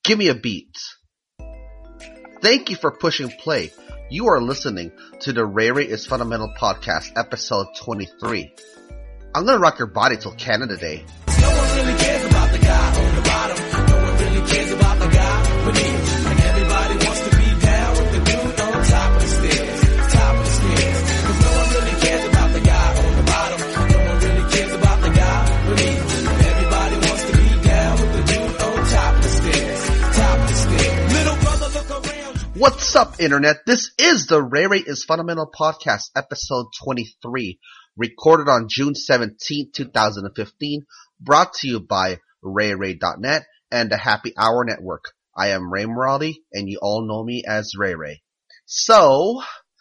Give me a beat. Thank you for pushing play. You are listening to the Ray Ray is Fundamental Podcast, episode 23. I'm gonna rock your body till Canada Day. No one really cares about the guy on the bottom. No one really cares about the guy beneath. And everybody wants to be down with the dude on top of the stairs. Top of the stairs. 'Cause no one really cares about the guy on the bottom. No one really cares about the guy beneath. And everybody wants to be down with the dude on top of the stairs. Top of the stairs. Little brother, look around. What's up, Internet? This is the Ray Ray is Fundamental Podcast, episode 23. Recorded on June 17, 2015, brought to you by RayRay.net and the Happy Hour Network. I am Ray Morality, and you all know me as Ray Ray. So,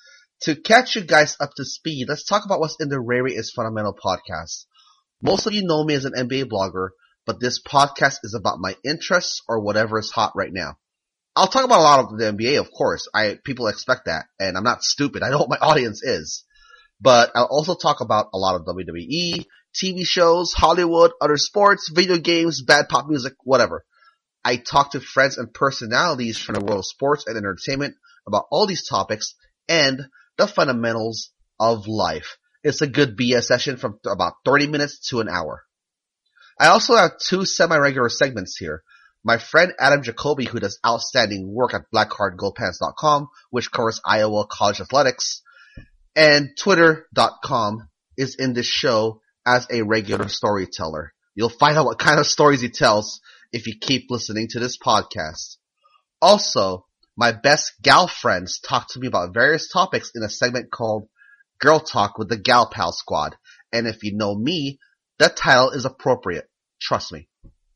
to catch you guys up to speed, let's talk about what's in the Ray Ray is Fundamental Podcast. Most of you know me as an NBA blogger, but this podcast is about my interests or whatever is hot right now. I'll talk about a lot of the NBA, of course. People expect that, and I'm not stupid. I know what my audience is. But I'll also talk about a lot of WWE, TV shows, Hollywood, other sports, video games, bad pop music, whatever. I talk to friends and personalities from the world of sports and entertainment about all these topics and the fundamentals of life. It's a good BS session from about 30 minutes to an hour. I also have two semi-regular segments here. My friend Adam Jacoby, who does outstanding work at blackheartgoldpants.com, which covers Iowa college athletics, and Twitter.com, is in this show as a regular storyteller. You'll find out what kind of stories he tells if you keep listening to this podcast. Also, my best gal friends talk to me about various topics in a segment called Girl Talk with the Gal Pal Squad. And if you know me, that title is appropriate. Trust me.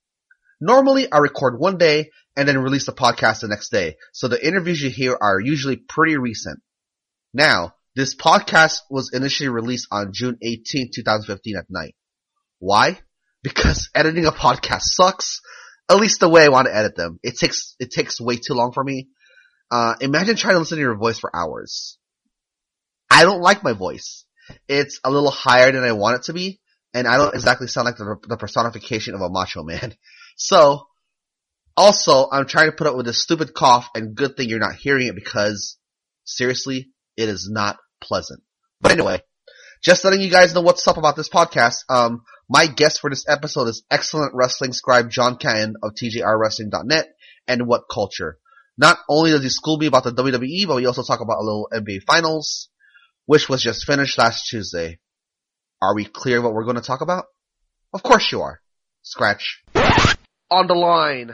Normally, I record one day and then release the podcast the next day, so the interviews you hear are usually pretty recent. Now, this podcast was initially released on June 18, 2015 at night. Why? Because editing a podcast sucks. At least the way I want to edit them. It takes way too long for me. Imagine trying to listen to your voice for hours. I don't like my voice. It's a little higher than I want it to be, and I don't exactly sound like the personification of a macho man. So, also, I'm trying to put up with this stupid cough, and good thing you're not hearing it because, seriously, it is not pleasant. But anyway, just letting you guys know what's up about this podcast. My guest for this episode is excellent wrestling scribe John Canton of TJRWrestling.net and What Culture. Not only does he school me about the WWE, but we also talk about a little NBA Finals, which was just finished last Tuesday. Are we clear what we're going to talk about? Of course you are. Scratch. On the line,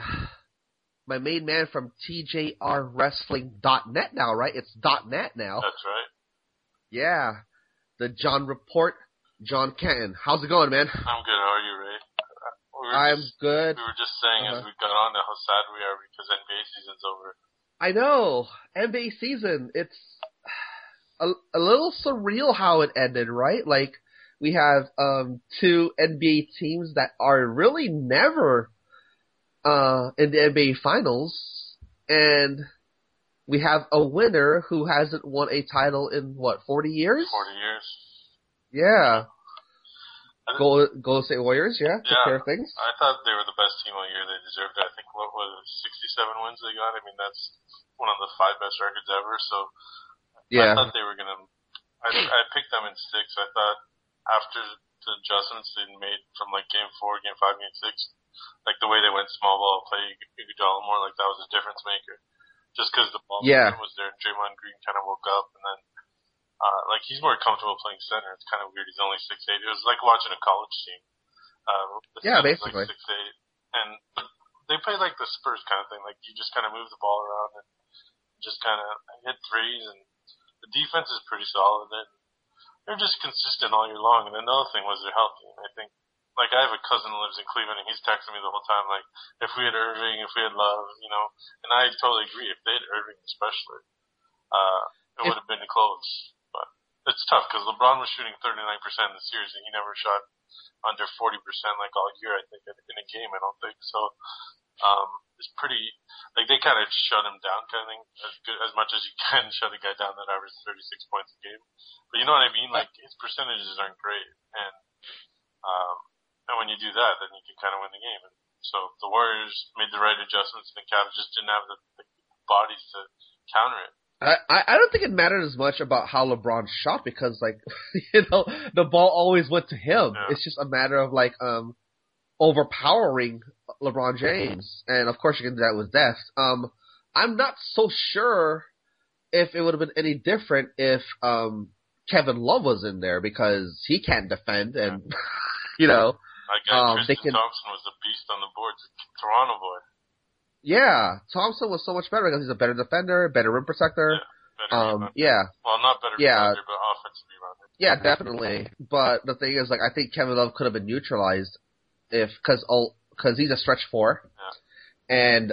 my main man from TJRWrestling.net now, right? It's .net now. That's right. Yeah. The John Report, John Canton. How's it going, man? I'm good. How are you, Ray? I'm good. We were just saying as we got on how sad we are because NBA season's over. I know. NBA season. It's a little surreal how it ended, right? Like, we have two NBA teams that are really never in the NBA Finals, and we have a winner who hasn't won a title in, 40 years? 40 years. Yeah. Golden State Warriors, yeah, took care of things. I thought they were the best team all year. They deserved it. I think, what was it, 67 wins they got? I mean, that's one of the 5 best records ever, so yeah. I thought they were going to... I picked them in 6. I thought after the adjustments they made from, Game 4, Game 5, Game 6, the way they went small ball, play Iguodala more, that was a difference maker. Just because the ball was there, Draymond Green kind of woke up, and then, he's more comfortable playing center. It's kind of weird. He's only 6'8". It was like watching a college team. Basically. 6'8". And they play like the Spurs kind of thing. You just kind of move the ball around and just kind of hit threes, and the defense is pretty solid. And they're just consistent all year long. And another thing was they're healthy. And I think, I have a cousin who lives in Cleveland, and he's texting me the whole time, if we had Irving, if we had Love, and I totally agree. If they had Irving especially, it would have been close. But it's tough because LeBron was shooting 39% in the series, and he never shot under 40% all year, I think, in a game, I don't think. So, it's pretty, they kind of shut him down kind of thing, as much as you can shut a guy down that averages 36 points a game. But you know what I mean? His percentages aren't great, and when you do that, then you can kind of win the game. And So the Warriors made the right adjustments, and the Cavs just didn't have the bodies to counter it. I don't think it mattered as much about how LeBron shot because, like, the ball always went to him. Yeah. It's just a matter of, like, overpowering LeBron James. And, of course, you can do that with Deft. I'm not so sure if it would have been any different if Kevin Love was in there because he can't defend and, My guy Tristan Thompson was a beast on the boards. Toronto boy. Yeah, Thompson was so much better because he's a better defender, better rim protector. Better rebounder. Well, not better rebounder, but offensive rebounder. Yeah, definitely. But the thing is, like, I think Kevin Love could have been neutralized because he's a stretch four. Yeah. And,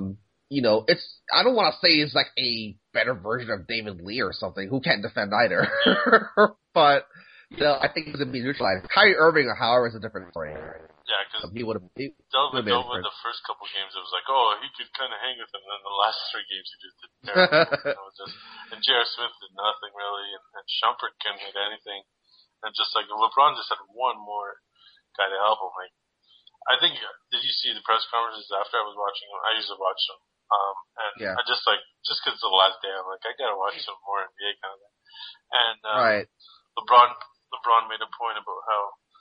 I don't want to say he's like a better version of David Lee or something who can't defend either. But, I think he's going to be neutralized. Kyrie Irving, however, is a different story. Yeah, because he would have been. Dellavedova the first couple games, it was like, oh, he could kind of hang with him. And then the last 3 games, he just did terrible. And J.R. Smith did nothing really, and Shumpert couldn't hit anything. And just like LeBron just had one more guy to help him. Like, I think, did you see the press conferences after I was watching them? I usually watch them. I just because it's the last day, I'm like, I gotta watch some more NBA kind of thing. And right. LeBron made a point about how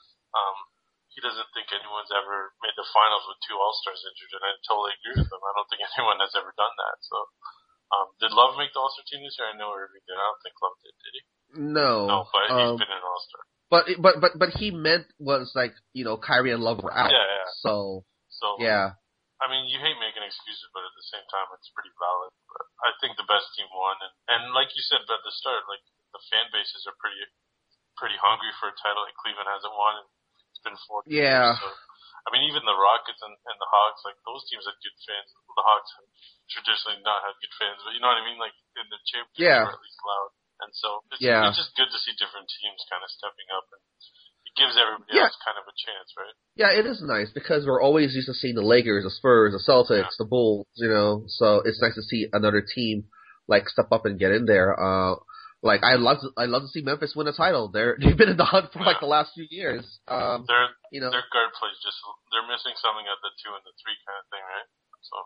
he doesn't think anyone's ever made the finals with 2 All-Stars injured, and I totally agree with him. I don't think anyone has ever done that. So, did Love make the All-Star team this year? I know Irving did. I don't think Love did he? No. No, but he's been an All-Star. But he meant was like, Kyrie and Love were out. Yeah. So yeah. I mean, you hate making excuses, but at the same time, it's pretty valid. But I think the best team won, and like you said at the start, like the fan bases are pretty hungry for a title. Like Cleveland hasn't won. It's been 40 years. So, I mean, even the Rockets and the Hawks, like those teams had good fans. The Hawks have traditionally not had good fans, but you know what I mean? Like in the championship, they were at least loud. And so it's just good to see different teams kind of stepping up, and it gives everybody else kind of a chance, right? Yeah, it is nice because we're always used to seeing the Lakers, the Spurs, the Celtics, the Bulls, so it's nice to see another team like step up and get in there. Like I love to see Memphis win a title. They've been in the hunt for like the last few years. Their guard plays they're missing something at the 2 and the 3 kind of thing, right? So.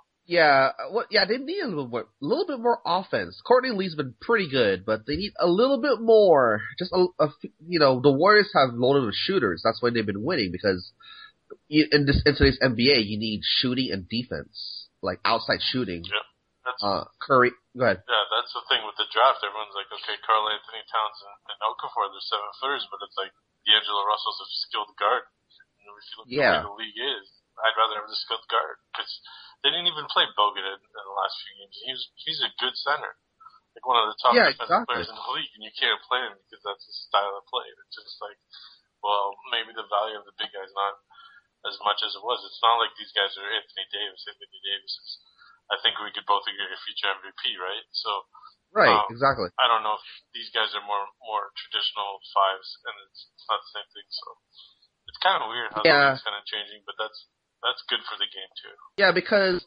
They need a little bit more offense. Courtney Lee's been pretty good, but they need a little bit more. Just the Warriors have loaded with shooters. That's why they've been winning because in today's NBA, you need shooting and defense, like outside shooting. Yeah. Curry, go ahead. Yeah, that's the thing with the draft. Everyone's like, okay, Karl Anthony Towns and Okafor, they're 7-footers, but it's like D'Angelo Russell's a skilled guard. And if you look at the way the league is, I'd rather have the skilled guard because they didn't even play Bogut in the last few games. He's a good center, like one of the top defensive players in the league, and you can't play him because that's his style of play. It's just like, well, maybe the value of the big guy's not as much as it was. It's not like these guys are Anthony Davis. Anthony Davis is, I think we could both agree, a future MVP, right? So, exactly. I don't know if these guys are more traditional 5s, and it's not the same thing. So, it's kind of weird how the league's kind of changing, but that's good for the game too. Yeah, because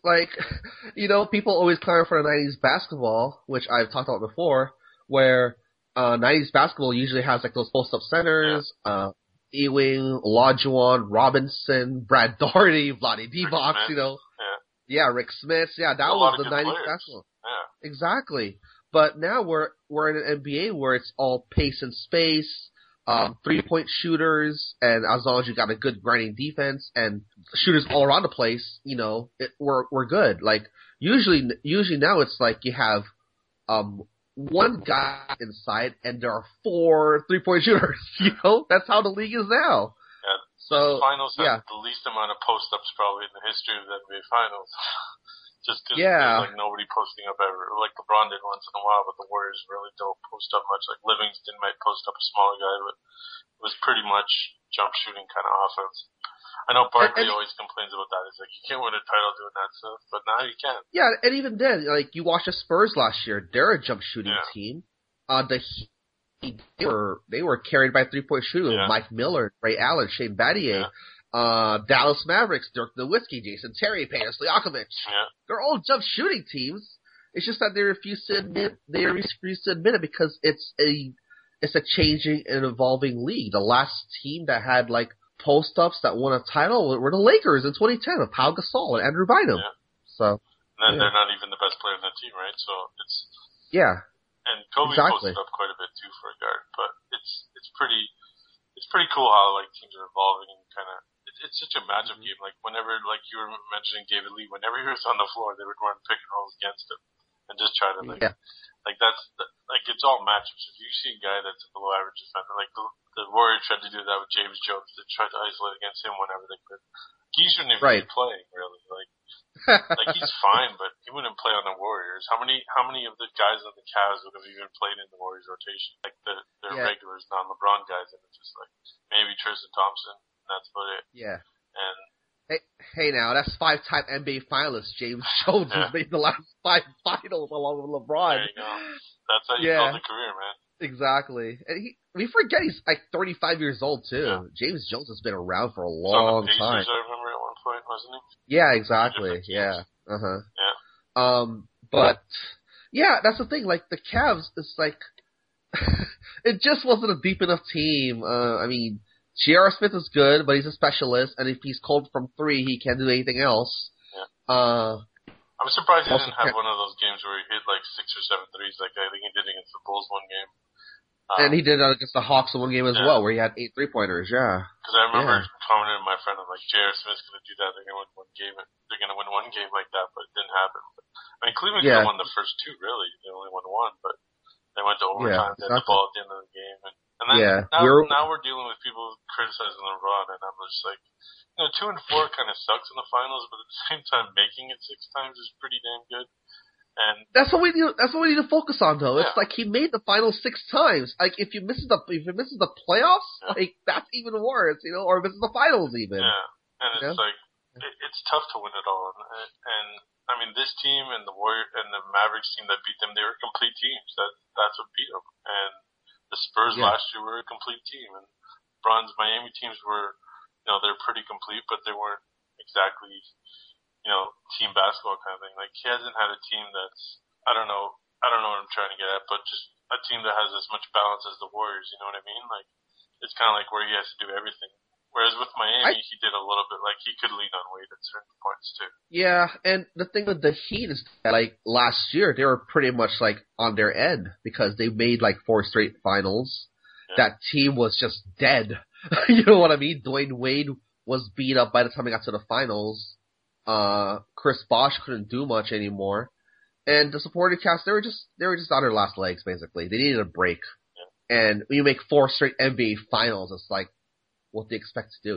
people always clamor for the 90s basketball, which I've talked about before, where 90s basketball usually has like those post-up centers, Ewing, Olajuwon, Robinson, Brad Daugherty, Vlade Divac, Rick Smith. Yeah, that was the 90s basketball. Yeah. Exactly. But now we're in an NBA where it's all pace and space, 3-point shooters, and as long as you got a good grinding defense and shooters all around the place, we're good. Like usually now it's like you have one guy inside and there are 4 3-point shooters. That's how the league is now. Yeah. So the finals have the least amount of post-ups probably in the history of the NBA finals. Just because there's like nobody posting up ever. Like LeBron did once in a while, but the Warriors really don't post up much. Like Livingston might post up a smaller guy, but it was pretty much jump shooting kind of offense. I know Barkley always complains about that. He's like, you can't win a title doing that stuff, but now you can. Yeah, and even then, like you watched the Spurs last year, they're a jump shooting team. The Heat, they were carried by 3-point shooters with Mike Miller, Ray Allen, Shane Battier. Dallas Mavericks, Dirk Nowitzki, Jason Terry, Peja Stojakovic. Yeah. They're all jump shooting teams. It's just that they refuse to admit it because it's a changing and evolving league. The last team that had like post-ups that won a title were the Lakers in 2010 with Pau Gasol and Andrew Bynum. Yeah. So, And then they're not even the best player on that team, right? So it's yeah, and Kobe exactly. posted up quite a bit too for a guard, but it's pretty cool how like teams are evolving and kind of it's such a matchup game. Like whenever like you were mentioning David Lee, whenever he was on the floor, they would run pick and rolls against him and just try to like. Yeah. Like like it's all matchups. If you see a guy that's a below average defender, like the Warriors tried to do that with James Jones, they tried to isolate against him whenever they could. He shouldn't even be playing really. Like he's fine, but he wouldn't play on the Warriors. How many of the guys on the Cavs would have even played in the Warriors rotation? Like their regulars, non-LeBron guys, and it's just like maybe Tristan Thompson. And that's about it. Yeah. And Hey now, that's 5-time NBA finalist James Jones who's made the last 5 finals along with LeBron. There you go. That's how you build a career, man. Exactly. And we forget he's like 35 years old too. Yeah. James Jones has been around for a long Pacers, time. I remember at one point, wasn't he? Yeah, exactly. Yeah. Yeah. But yeah, that's the thing. Like the Cavs, it's like it just wasn't a deep enough team. I mean, J.R. Smith is good, but he's a specialist, and if he's cold from 3, he can't do anything else. Yeah. I'm surprised he didn't have one of those games where he hit like 6 or 7 threes, like I think he did against the Bulls one game. And he did against the Hawks in one game as well, where he had 8 3-pointers. Yeah. Because I remember commenting to my friend, I'm like, J.R. Smith's going to do that. They're going to win one game. They're going to win one game like that, but it didn't happen. But, I mean, Cleveland could have won the first 2, really. They only won 1, but they went to overtime. They had the ball at the end of the game. And then now we're dealing with people criticizing LeBron, and I'm just like, 2 and 4 kind of sucks in the finals, but at the same time, making it 6 times is pretty damn good. And that's what we need. That's what we need to focus on, though. It's like he made the finals 6 times. Like if he misses the playoffs, like that's even worse, or misses the finals even. Yeah, and it's like it's tough to win it all. And I mean, this team and the Warriors and the Mavericks team that beat them, they were complete teams. That's what beat them. And the Spurs last year were a complete team, and LeBron's Miami teams were, they're pretty complete, but they weren't exactly. Team basketball kind of thing. Like he hasn't had a team that's I don't know what I'm trying to get at, but just a team that has as much balance as the Warriors, you know what I mean? Like it's kind of like where he has to do everything. Whereas with Miami, he did a little bit, like he could lean on Wade at certain points too. Yeah, and the thing with the Heat is that, like last year, they were pretty much like on their end because they made like 4 straight finals. Yeah. That team was just dead. You know what I mean? Dwayne Wade was beat up by the time they got to the finals. Chris Bosh couldn't do much anymore, and the supporting cast they were just on their last legs basically. They needed a break, and when you make 4 straight NBA finals, it's like what they expect to do,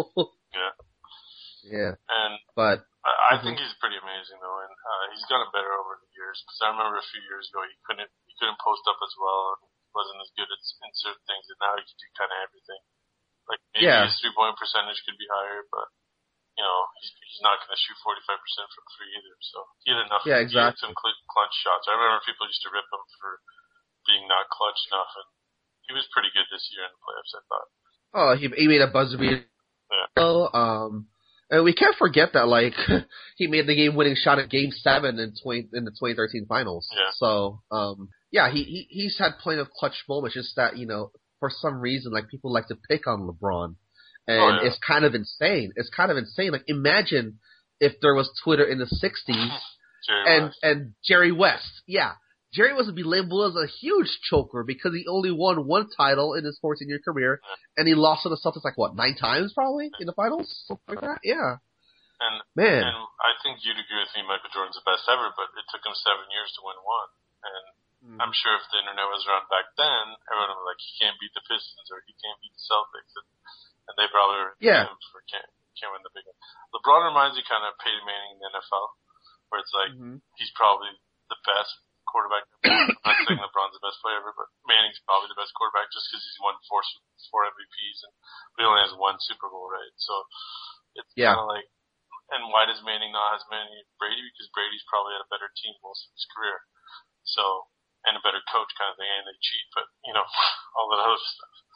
Yeah. But I think he's pretty amazing though, and he's gotten better over the years. Because I remember a few years ago he couldn't post up as well, and wasn't as good in certain things, and now he can do kind of everything. Like maybe his 3-point percentage could be higher, but. He's not going to shoot 45% from 3 either. So he had enough. Yeah, exactly. He had some clutch shots. I remember people used to rip him for being not clutch enough, and he was pretty good this year in the playoffs, I thought. Oh, he made a buzzer beater. Yeah. And we can't forget that, like, he made the game-winning shot at Game 7 in the 2013 finals. Yeah. So, he's had plenty of clutch moments. Just that, for some reason, like, people like to pick on LeBron. And it's kind of insane. Like, imagine if there was Twitter in the 60s and Jerry West. Yeah. Jerry West would be labeled as a huge choker because he only won 1 title in his 14-year career, and he lost to the Celtics, 9 times probably in the finals? Something like that? Yeah. And I think you'd agree with me, Michael Jordan's the best ever, but it took him 7 years to win 1. And I'm sure if the internet was around back then, everyone would be like, he can't beat the Pistons or he can't beat the Celtics. And they probably were can't win the big one. LeBron reminds me kind of Peyton Manning in the NFL, where it's like he's probably the best quarterback. I'm not saying LeBron's the best player ever, but Manning's probably the best quarterback just because he's won 4 MVPs and he only has 1 Super Bowl, right? So it's kind of like, and why does Manning not have as many as Brady? Because Brady's probably had a better team most of his career, so and a better coach kind of thing, and they cheat, but all that other stuff.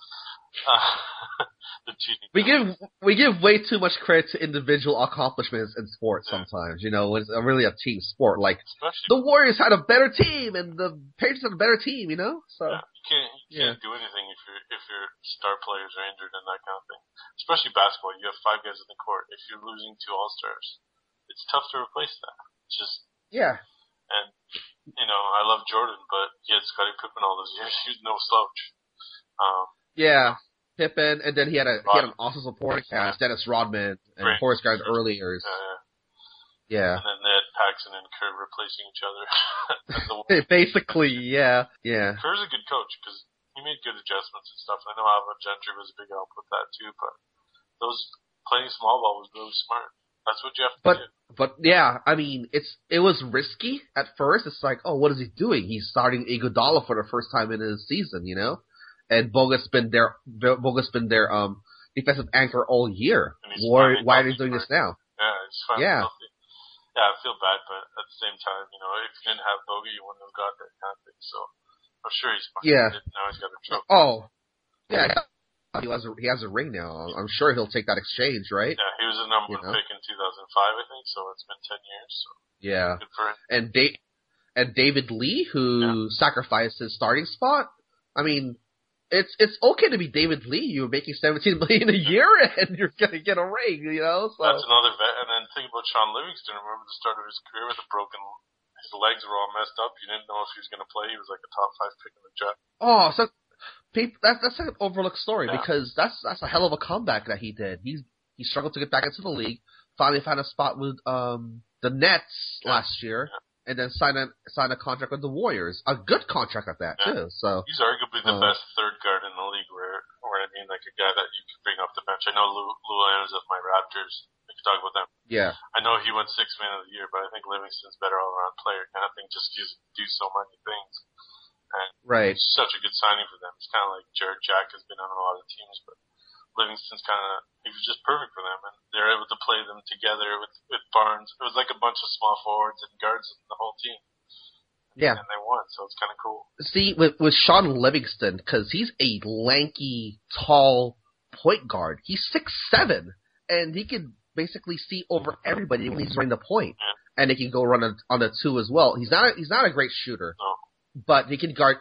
The cheating. We give way too much credit to individual accomplishments in sports sometimes. You know, it's really a team sport. Like Especially, the Warriors had a better team, and the Patriots had a better team. You know, so you can't do anything if your star players are injured and that kind of thing. Especially basketball, you have 5 guys in the court. If you're losing 2 all-stars, it's tough to replace that. It's just and you know, I love Jordan, but he had Scottie Pippen all those years. He was no slouch. Pippen, and then he had an awesome supporting cast, Dennis Rodman and Horace Grant earlier. Yeah. And then they had Paxson and Kerr replacing each other. Basically, yeah. Kerr's a good coach because he made good adjustments and stuff. I know Alvin Gentry was a big help with that too, but playing small ball was really smart. That's what you have to do. But yeah, I mean, it was risky at first. It's like, oh, what is he doing? He's starting Iguodala for the first time in his season, you know? And Bogus been their defensive anchor all year. Why are they doing this now? Yeah, it's finally healthy. Yeah, I feel bad, but at the same time, you know, if you didn't have Bogut, you wouldn't have got that kind of thing. So I'm sure he's fine. Yeah. Now he's got a trophy. Oh, yeah. He has a ring now. I'm sure he'll take that exchange, right? Yeah, he was the number 1 pick in 2005, I think. So it's been 10 years. So yeah. Good for him. And David Lee, who sacrificed his starting spot. I mean, it's okay to be David Lee. You're making $17 million a year, and you're gonna get a ring. You know, so that's another vet. And then think about Sean Livingston. Remember the start of his career with his legs were all messed up. You didn't know if he was gonna play. He was like a top 5 pick in the draft. Oh, so that's an overlooked story because that's a hell of a comeback that he did. He struggled to get back into the league. Finally found a spot with the Nets last year. Yeah. And then sign a contract with the Warriors. A good contract at that, too. So he's arguably the best third guard in the league where I mean, like a guy that you can bring off the bench. I know Lou Williams of my Raptors. We can talk about them. Yeah. I know he won 6th man of the year, but I think Livingston's better all-around player kind of thing. Just do so many things. And it's such a good signing for them. It's kind of like Jared Jack has been on a lot of teams, but Livingston's he was just perfect for them, and they're able to play them together with Barnes. It was like a bunch of small forwards and guards in the whole team. Yeah. And they won, so it's kind of cool. See, with Sean Livingston, because he's a lanky, tall point guard. He's 6'7", and he can basically see over everybody when he's running the point. Yeah. And he can go run on the 2 as well. He's not a great shooter. No. But he can guard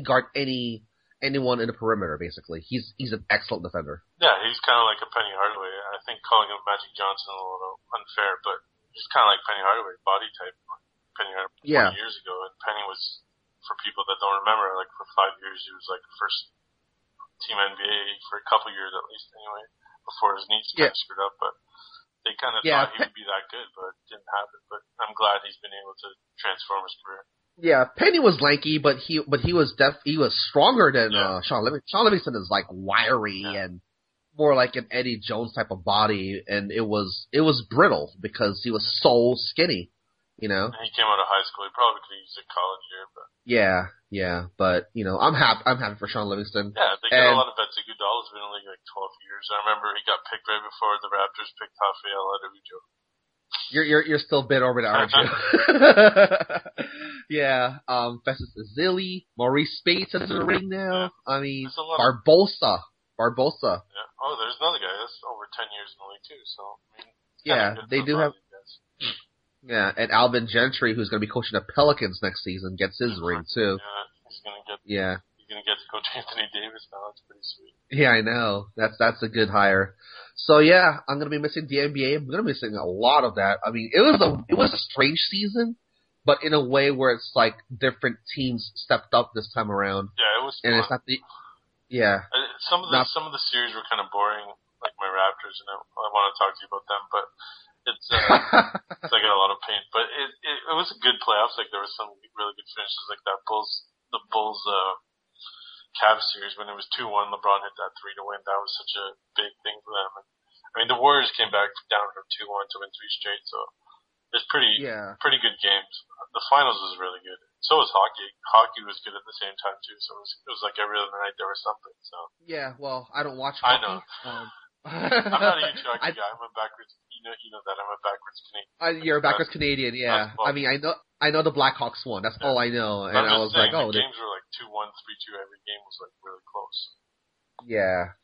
anyone in the perimeter, basically. He's an excellent defender. Yeah, he's kind of like a Penny Hardaway. I think calling him Magic Johnson is a little unfair, but he's kind of like Penny Hardaway, body type. Penny Hardaway 20 years ago, and Penny was, for people that don't remember, like for 5 years he was like first team NBA for a couple years at least anyway, before his knees kind of screwed up, but they kind of thought he would be that good, but it didn't happen. But I'm glad he's been able to transform his career. Yeah, Penny was lanky, but he was stronger than Sean Livingston. Sean Livingston is like wiry and more like an Eddie Jones type of body, and it was brittle because he was so skinny, you know. And he came out of high school. He probably could have used a college year, but but you know, I'm happy for Sean Livingston. Yeah, they got a lot of vets. Iguodala's been in the league like 12 years. I remember he got picked right before the Raptors picked Rafael Adebayo. You're still bit over that, aren't you? Yeah. Festus Ezeli, Maurice Spates is in the ring now. Yeah. I mean, Barbosa. Yeah. Oh, there's another guy that's over 10 years in the league too. So I mean, they do have. Yeah, and Alvin Gentry, who's going to be coaching the Pelicans next season, gets his ring too. Yeah, he's going to get. Yeah. He's going to get to coach Anthony Davis now. That's pretty sweet. Yeah, I know. That's a good hire. So yeah, I'm gonna be missing the NBA. I'm gonna be missing a lot of that. I mean, it was a strange season, but in a way where it's like different teams stepped up this time around. Yeah, it was. And fun. It's not the. Yeah. Some of the series were kind of boring, like my Raptors, and I want to talk to you about them, but it's I got a lot of pain. But it was a good playoffs. Like there was some really good finishes, like that the Bulls Cavs series when it was 2-1. LeBron hit that 3 to win. That was such a big thing for them. And, I mean, the Warriors came back down from 2-1 to win 3 straight. So it's pretty good games. The finals was really good. So was hockey. Hockey was good at the same time too. So it was like every other night there was something. So yeah. Well, I don't watch hockey. I know. I'm not a huge hockey guy. I'm a backwards. You know that I'm a backwards Canadian. You're a backwards Canadian, yeah. I mean, I know the Blackhawks won. That's all I know. And I was saying, like, the games were like 2-1, 3-2. Every game was like really close. Yeah.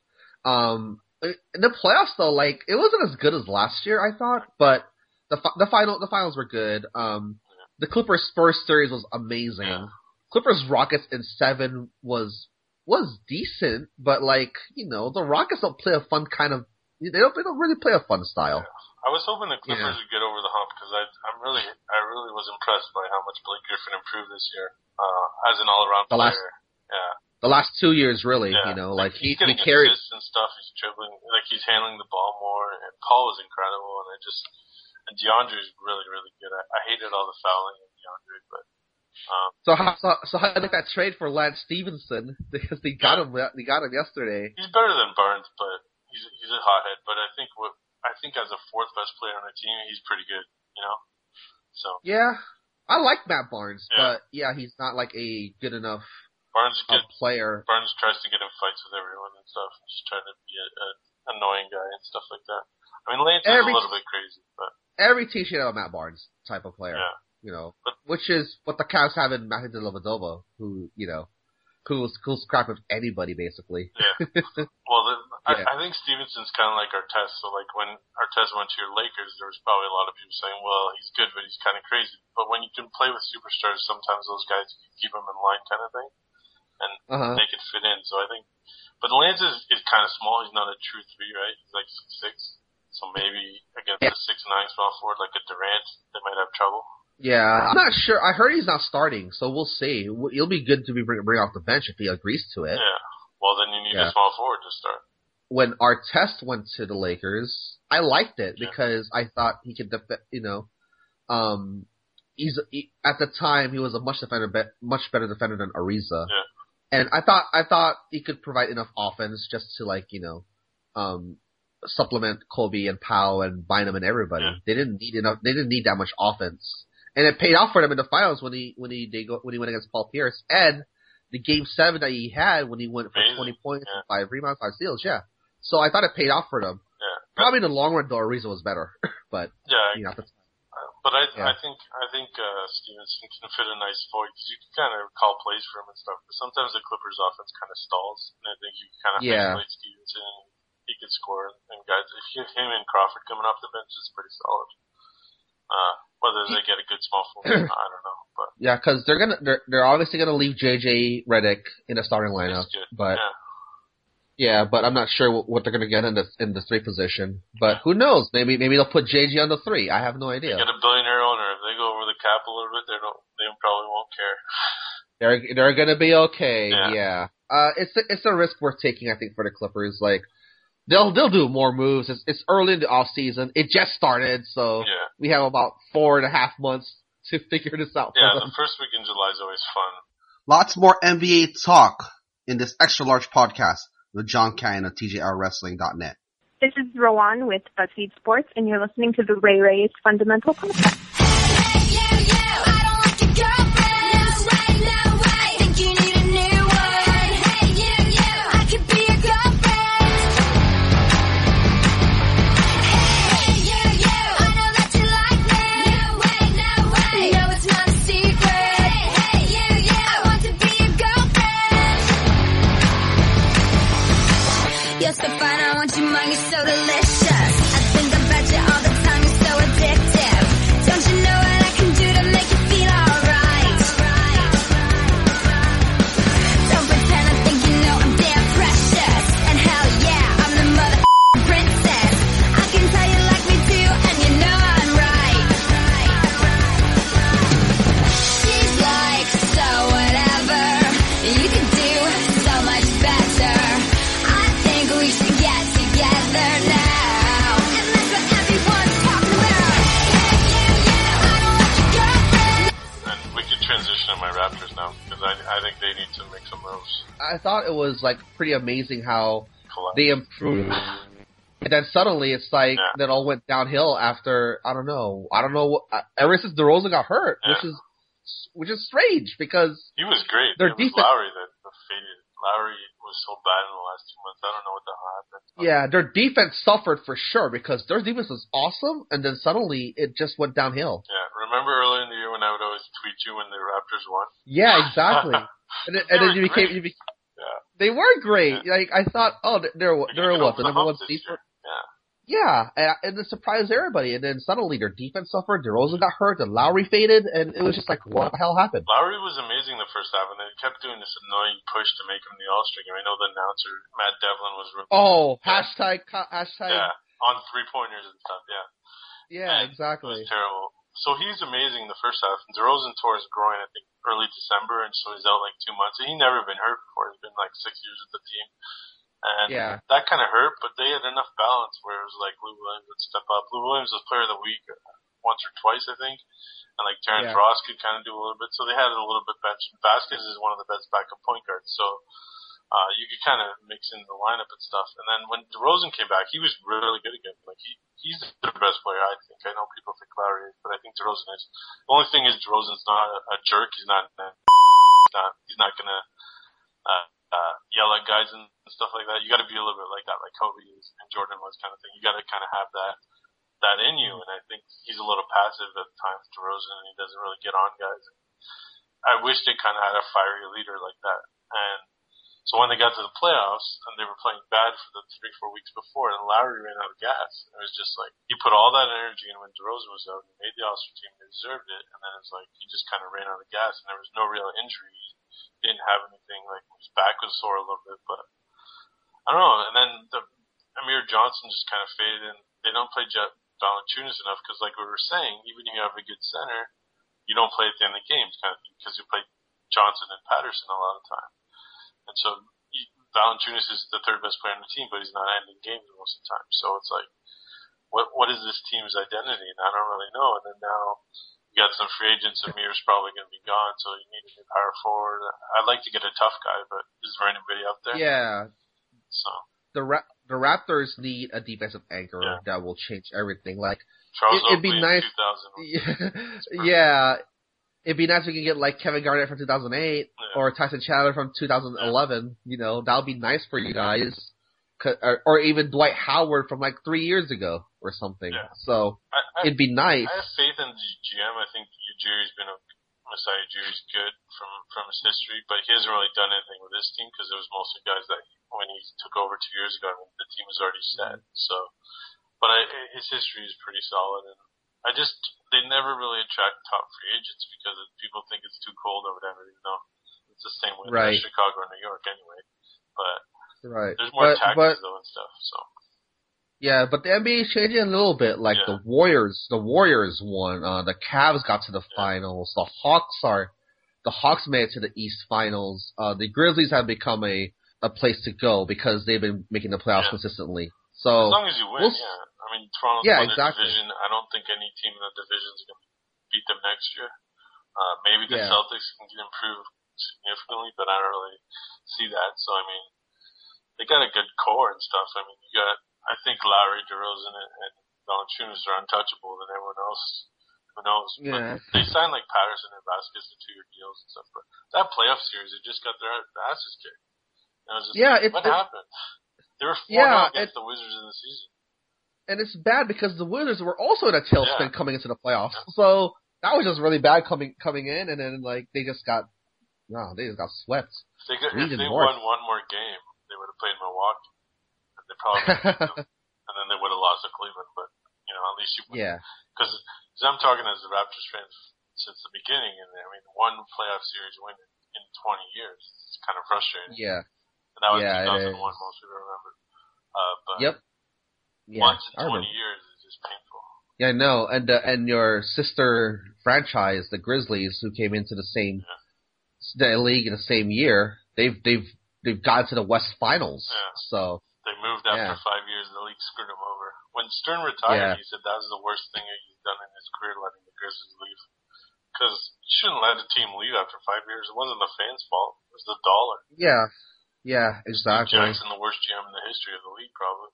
In the playoffs though, like it wasn't as good as last year, I thought, but the finals were good. The Clippers Spurs series was amazing. Yeah. Clippers Rockets in 7 was decent, but like the Rockets don't play a fun kind of. They don't really play a fun style. I was hoping the Clippers would get over the hump because I really was impressed by how much Blake Griffin improved this year as an all-around player. The last 2 years, really, Yeah. like he's he getting carried. assists and stuff. He's dribbling, like he's handling the ball more. And Paul was incredible, and DeAndre is really, really good. I hated all the fouling of DeAndre, but So how did that trade for Lance Stevenson? Because they got him yesterday. he's better than Barnes, but he's a hothead. But I think as a fourth best player on the team, he's pretty good. So Yeah, I like Matt Barnes, Yeah. but he's not like a good enough Barnes player. Barnes tries to get in fights with everyone and stuff. Just trying to be an annoying guy and stuff like that. I mean, Lance is a little bit crazy, but Every team should have a Matt Barnes type of player. yeah. Which is what the Cavs have in Matthew Dellavedova, who's scrap with anybody basically. Yeah. Well, Yeah. I think Stevenson's kind of like Artest. So, like, when Artest went to your Lakers, there was probably a lot of people saying, well, he's good, but he's kind of crazy. But when you can play with superstars, sometimes those guys, you can keep them in line kind of thing and make it fit in. So I think, but Lance is kind of small. He's not a true 3, right? He's like 6'6". So maybe against a 6'9" small forward like a Durant, they might have trouble. Yeah, I'm not sure. I heard he's not starting, so we'll see. It'll be good to bring off the bench if he agrees to it. Yeah. Well, then you need a small forward to start. When Artest went to the Lakers, I liked it because I thought he could at the time he was a much better defender than Ariza. Yeah. And I thought he could provide enough offense just to supplement Kobe and Powell and Bynum and everybody. Yeah. They didn't need that much offense. And it paid off for them in the finals when he went against Paul Pierce, and the Game 7 that he had when he went for 20 points and 5 rebounds, 5 steals. Yeah, so I thought it paid off for them. Yeah, probably in the long run, though, Ariza was better, but But I think Stevenson can fit a nice void because you can kind of call plays for him and stuff. But sometimes the Clippers' offense kind of stalls, and I think you kind of isolate Stevenson. And he could score, and guys, if you have him and Crawford coming off the bench, it's pretty solid. Whether they get a good small forward, I don't know. But yeah, because they're obviously gonna leave JJ Redick in the starting lineup, but but I'm not sure what they're gonna get in the 3 position. But who knows? Maybe they'll put JJ on the 3. I have no idea. They get a billionaire owner. If they go over the cap a little bit, they probably won't care. They're gonna be okay. Yeah. It's a risk worth taking, I think, for the Clippers. Like they'll do more moves. It's early in the off season. It just started, so we have about 4.5 months to figure this out. Yeah, the first week in July is always fun. Lots more NBA talk in this extra large podcast with John Cannon of TJRWrestling.net. This is Rowan with BuzzFeed Sports, and you're listening to the Ray Ray's Fundamental Podcast. You're so fine, I want your money, so delicious. I think about you all the time, you're so addictive. Don't you know what I can do to make you feel alright? Don't pretend I think you know I'm damn precious. And hell yeah, I'm the mother princess. I can tell you like me too, and you know I'm right. She's like, so whatever, you can do so much better. We should get together now. And that's what everyone's talking about. I don't want your girlfriend. And we can transition to my Raptors now because I think they need to make some moves. I thought it was like pretty amazing how they improved. And then suddenly it's like that all went downhill after I don't know ever since DeRozan got hurt, which is strange because he was great. Their it was defense, Lowry that faded. Lowry was so bad in the last 2 months. I don't know what the hell happened. Yeah, their defense suffered for sure because their defense was awesome, and then suddenly it just went downhill. Yeah, remember earlier in the year when I would always tweet you when the Raptors won? Yeah, exactly. and then you became They were great. Yeah. Like, I thought, they're what, the number one seed for... Yeah. Yeah, and it surprised everybody. And then suddenly their defense suffered, DeRozan got hurt, and Lowry faded, and it was just like, what the hell happened? Lowry was amazing the first half, and they kept doing this annoying push to make him the All-Star game. I know the announcer, Matt Devlin, was... Oh, yeah. hashtag... Yeah, on three-pointers and stuff, yeah. Yeah, And exactly. it was terrible. So he's amazing the first half. And DeRozan tore his groin, I think, early December, and so he's out like 2 months. And he'd never been hurt before. He's been like 6 years with the team. And that kind of hurt, but they had enough balance where it was like Lou Williams would step up. Lou Williams was player of the week once or twice, I think. And like Terrence Ross could kind of do a little bit. So they had it a little bit bench. Vasquez is one of the best backup point guards. So you could kind of mix in the lineup and stuff. And then when DeRozan came back, he was really good again. Like he's the best player, I think. I know people think Lowry is, but I think DeRozan is. The only thing is DeRozan's not a jerk. He's not gonna yell at guys and stuff like that. You got to be a little bit like that, like Kobe and Jordan was, kind of thing. You got to kind of have that in you. And I think he's a little passive at times, DeRozan, and he doesn't really get on guys. I wish they kind of had a fiery leader like that. And so when they got to the playoffs and they were playing bad for the 3-4 weeks before, and Lowry ran out of gas, it was just like he put all that energy in when DeRozan was out and made the All-Star team. They deserved it, and then it's like he just kind of ran out of gas, and there was no real injury. He didn't have anything, like his back was sore a little bit, but I don't know. And then Amir Johnson just kind of faded, and they don't play Valanciunas enough because, like we were saying, even if you have a good center, you don't play at the end of the games, kind of thing, because you play Johnson and Patterson a lot of the time. And so Valanciunas is the third best player on the team, but he's not ending games most of the time. So it's like, what is this team's identity? And I don't really know. And then now you got some free agents. Amir's probably going to be gone, so you need a new power forward. I'd like to get a tough guy, but is there anybody out there? Yeah. So the Raptors need a defensive anchor that will change everything. Like Charles it'd be Oakley nice. in 2000. Yeah. It'd be nice if we could get like Kevin Garnett from 2008 or Tyson Chandler from 2011. You know, that would be nice for you guys. Or even Dwight Howard from like 3 years ago or something. Yeah. So it'd be nice. I have faith in the GM. I think Ujiri's been Masai Ujiri's good from his history, but he hasn't really done anything with this team because it was mostly guys that when he took over 2 years ago, I mean, the team was already set. So, but his history is pretty solid, and they never really attract top free agents because people think it's too cold or whatever. You know, it's the same way in Chicago or New York anyway. But there's more taxes though and stuff. So yeah, but the NBA is changing a little bit. Like the Warriors won. The Cavs got to the finals. The Hawks made it to the East Finals. The Grizzlies have become a place to go because they've been making the playoffs consistently. So as long as you win, I mean, Toronto's won their division. I don't think any team in the division is going to beat them next year. Maybe the Celtics can improve significantly, but I don't really see that. So, I mean, they got a good core and stuff. I mean, I think Lowry, DeRozan, and Valanciunas are untouchable than everyone else. Who knows? Yeah. But they signed like Patterson and Vasquez to 2-year deals and stuff. But that playoff series, they just got their asses kicked. And I was just what happened? They were 4-0 against the Wizards in the season. And it's bad because the Wizards were also in a tailspin coming into the playoffs. So that was just really bad coming in, and then like they just got swept. If they won one more game, they would have played Milwaukee. And they probably and then they would have lost to Cleveland. But you know, at least you because I'm talking as a Raptors fan since the beginning, and I mean, one playoff series win in 20 years. It's kind of frustrating. Yeah. And that was 2001, most people remember. But once in 20 years is just painful. Yeah, I know. And your sister franchise, the Grizzlies, who came into the same the league in the same year, they've gotten to the West Finals. Yeah. So they moved after 5 years. The league screwed them over. When Stern retired, he said that was the worst thing he's done in his career, letting the Grizzlies leave. Because you shouldn't let a team leave after 5 years. It wasn't the fans' fault. It was the dollar. Yeah, exactly. Steve Jackson, the worst GM in the history of the league, probably.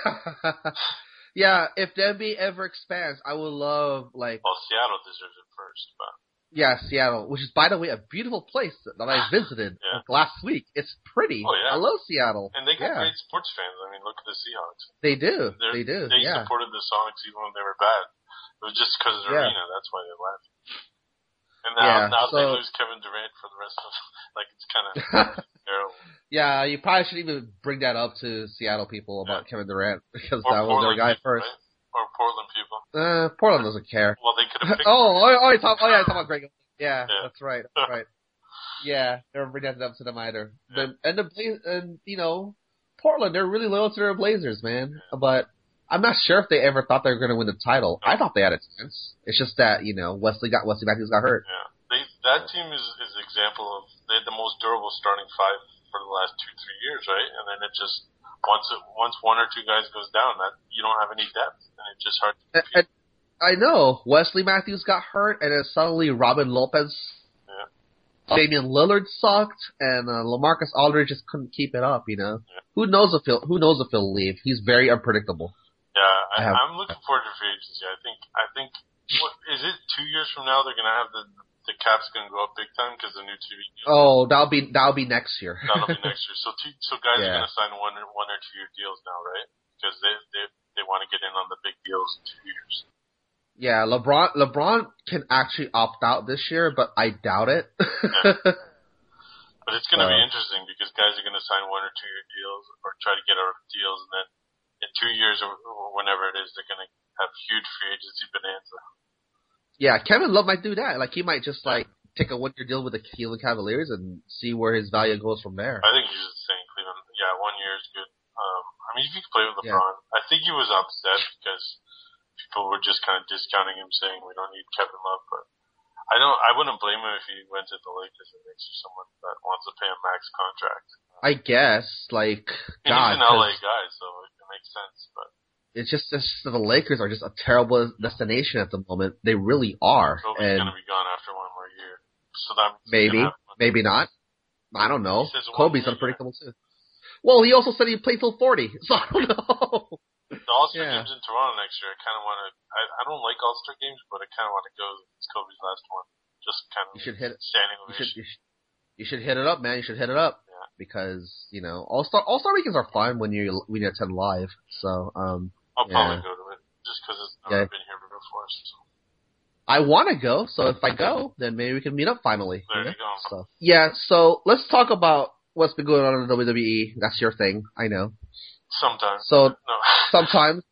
Yeah, if the NBA ever expands, I would love Well, Seattle deserves it first, but. Yeah, Seattle, which is, by the way, a beautiful place that I visited last week. It's pretty. Oh, yeah. I love Seattle. And they got great sports fans. I mean, look at the Seahawks. They do. They supported the Sonics even when they were bad. It was just because of the arena. That's why they left. And now they lose Kevin Durant for the rest of it's kind of terrible. Yeah, you probably should even bring that up to Seattle people about Kevin Durant because Or that was their Portland guy people, first. right? Or Portland people. Portland doesn't care. Well, they could have picked. you're talking about Greg. Yeah, Yeah. that's right. That's right. Yeah, never bring that up to them either. Portland, they're really loyal to their Blazers, man. But I'm not sure if they ever thought they were going to win the title. I thought they had a chance. It's just that Wesley Matthews got hurt. Yeah, that team is an example of they had the most durable starting five for the last 2-3 years, right? And then it just once one or two guys goes down, that you don't have any depth, and it's just hard to compete. I know Wesley Matthews got hurt, and then suddenly Robin Lopez, Damian Lillard sucked, and LaMarcus Aldridge just couldn't keep it up. Yeah. Who knows if he'll leave? He's very unpredictable. Yeah, I'm looking forward to free agency. I think what is it? 2 years from now they're gonna have the cap's gonna go up big time because the new TV deal. Oh, that'll be next year. That'll be next year. So guys are gonna sign one or 2 year deals now, right? Because they want to get in on the big deals in 2 years. Yeah, LeBron can actually opt out this year, but I doubt it. But it's going to be interesting because guys are going to sign 1 or 2 year deals or try to get out of deals, and then in 2 years or whenever it is, they're going to have huge free agency bonanza. Yeah, Kevin Love might do that. Like he might just take a 1 year deal with the Cleveland Cavaliers and see where his value goes from there. I think you should stay in Cleveland. Yeah, 1 year is good. I mean, if you could play with LeBron, I think he was upset because people were just kind of discounting him, saying we don't need Kevin Love, but I wouldn't blame him if he went to the Lakers or Knicks or someone that wants to pay a max contract. I guess, he's an LA guy, so it makes sense, but it's just the Lakers are just a terrible destination at the moment. They really are. Kobe's gonna be gone after 1 more year, so that maybe not. I don't know. Kobe's unpredictable too. Well, he also said he'd play till 40, so I don't know. The All-Star games in Toronto next year, I kind of want to. I don't like All-Star games, but I kind of want to go. It's Kobe's last one. Just kind of. You should hit it. Standing ovation. You should hit it up, man. You should hit it up because All-Star weekends are fun when you attend live. So I'll probably go to it just because it's never been here before. So. I want to go, so if I go, then maybe we can meet up finally. There you go. So let's talk about what's been going on in the WWE. That's your thing, I know. Sometimes. So sometimes,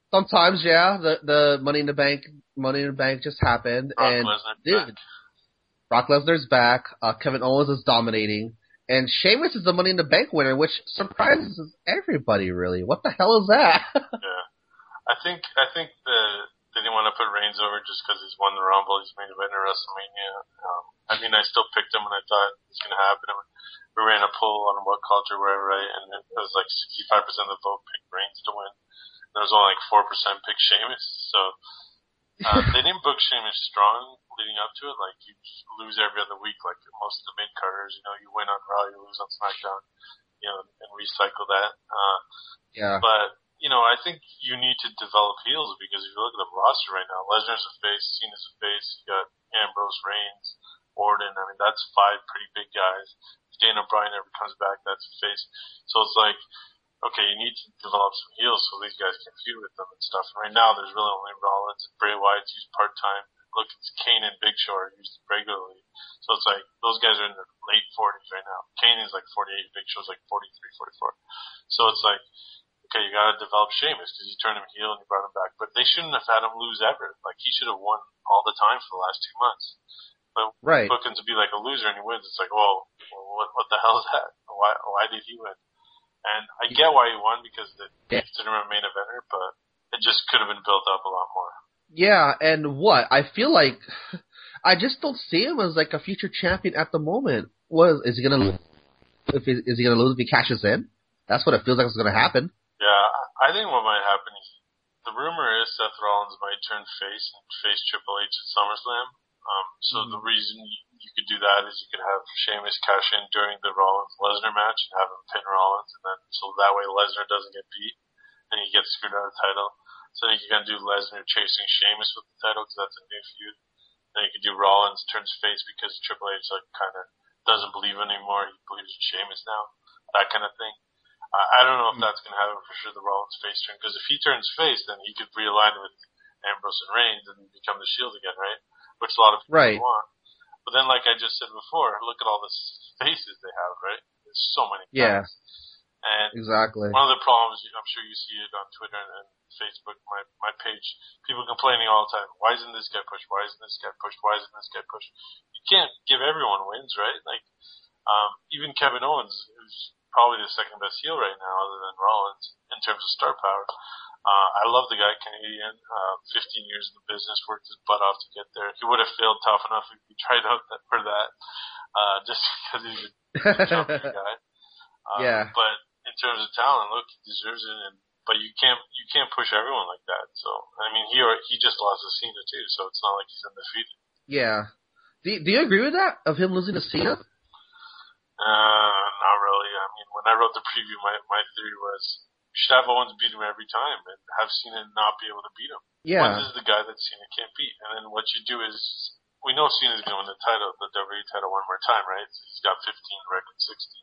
the Money in the Bank just happened, Brock Lesnar's back. Kevin Owens is dominating, and Sheamus is the Money in the Bank winner, which surprises everybody. Really, what the hell is that? Yeah, I think they didn't want to put Reigns over just because he's won the Rumble. He's main event at WrestleMania. I still picked him, and I thought it was going to happen. We ran a poll on What Culture, wherever, right? And it was like 65% of the vote picked Reigns to win. There was only like 4% picked Sheamus. So they didn't book Sheamus strong leading up to it. Like you lose every other week, like most of the mid carders. You win on Raw, you lose on SmackDown. And recycle that. But I think you need to develop heels because if you look at the roster right now, Lesnar's a face, Cena's a face. You got Ambrose, Reigns, Orton. I mean, that's 5 pretty big guys. If Daniel Bryan ever comes back, that's a face. So it's like, okay, you need to develop some heels so these guys can feud with them and stuff. Right now, there's really only Rollins and Bray Wyatt's used part-time. Look, it's Kane and Big Show are used regularly. So it's like, those guys are in their late 40s right now. Kane is like 48, Big Show's like 43, 44. So it's like, okay, you gotta develop Sheamus because you turned him heel and you brought him back. But they shouldn't have had him lose ever. Like, he should have won all the time for the last 2 months. But book him to be like a loser and he wins. It's like, whoa, what the hell is that? Why did he win? And I get why he won because they considered him a main eventer, but it just could have been built up a lot more. Yeah, and what? I feel like I just don't see him as like a future champion at the moment. Is he gonna lose? Is he gonna lose if he cashes in? That's what it feels like is gonna happen. Yeah, I think what might happen is the rumor is Seth Rollins might turn face and face Triple H at SummerSlam. So the reason you could do that is you could have Sheamus cash in during the Rollins-Lesnar match and have him pin Rollins, and then so that way Lesnar doesn't get beat and he gets screwed out of the title. So then you can do Lesnar chasing Sheamus with the title because that's a new feud. Then you could do Rollins turns face because Triple H kind of doesn't believe anymore. He believes in Sheamus now. That kind of thing. I don't know if that's going to happen for sure, the Rollins face turn, because if he turns face, then he could realign with Ambrose and Reigns and become the Shield again, right? Which a lot of people want. But then, like I just said before, look at all the faces they have, right? There's so many Yeah. guys. And Exactly. one of the problems, I'm sure you see it on Twitter and Facebook, my page, people complaining all the time, why isn't this guy pushed? Why isn't this guy pushed? Why isn't this guy pushed? You can't give everyone wins, right? Like, even Kevin Owens, who's probably the second best heel right now other than Rollins in terms of star power. I love the guy, Canadian, 15 years in the business, worked his butt off to get there. He would have failed tough enough if he tried out for that, just because he's a champion guy. Yeah. But in terms of talent, look, he deserves it. But you can't push everyone like that. So I mean, he just lost to Cena too, so it's not like he's undefeated. Yeah. Do you agree with that of him losing to Cena? Not really. I mean, when I wrote the preview, my theory was you should have Owens beat him every time and have Cena not be able to beat him. Yeah. Owens is the guy that Cena can't beat, and then what you do is we know Cena's going to win the title, the WWE title, one more time, right? So he's got 15, record 16.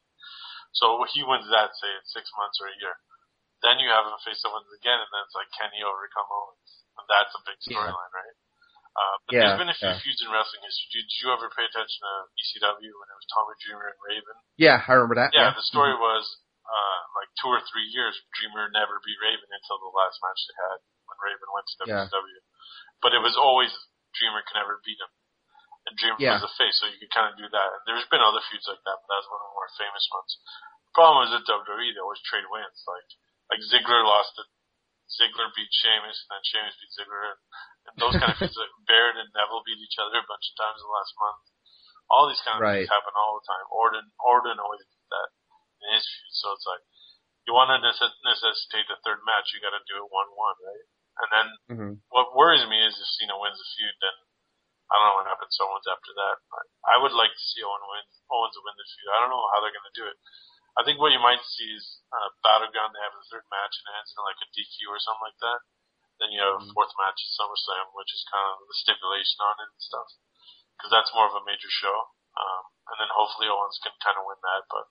So he wins that, say, in 6 months or a year. Then you have him face Owens again, and then it's like, can he overcome Owens? And that's a big storyline, right? But there's been a few feuds in wrestling history. Did you ever pay attention to ECW when it was Tommy Dreamer and Raven? Yeah, I remember that. Yeah, the story was, like 2 or 3 years, Dreamer never beat Raven until the last match they had when Raven went to WCW. But it was always Dreamer could never beat him. And Dreamer was the face, so you could kind of do that. And there's been other feuds like that, but that's one of the more famous ones. The problem is at WWE, they always trade wins. Like Ziggler lost to Ziggler beat Sheamus, and then Sheamus beat Ziggler, and those kind of feuds. Like Barrett and Neville beat each other a bunch of times in the last month. All these kind of things happen all the time. Orton always did that in his feud, so it's like you want to necessitate the third match, you got to do it 1-1, right? And then what worries me is if Cena wins the feud, then I don't know what happens to Owens after that. I would like to see Owens win the feud. I don't know how they're going to do it. I think what you might see is Battleground, they have the third match and it ends in like a DQ or something like that. Then you have a fourth match at SummerSlam, which is kind of the stipulation on it and stuff. Because that's more of a major show. And then hopefully Owens can kind of win that. But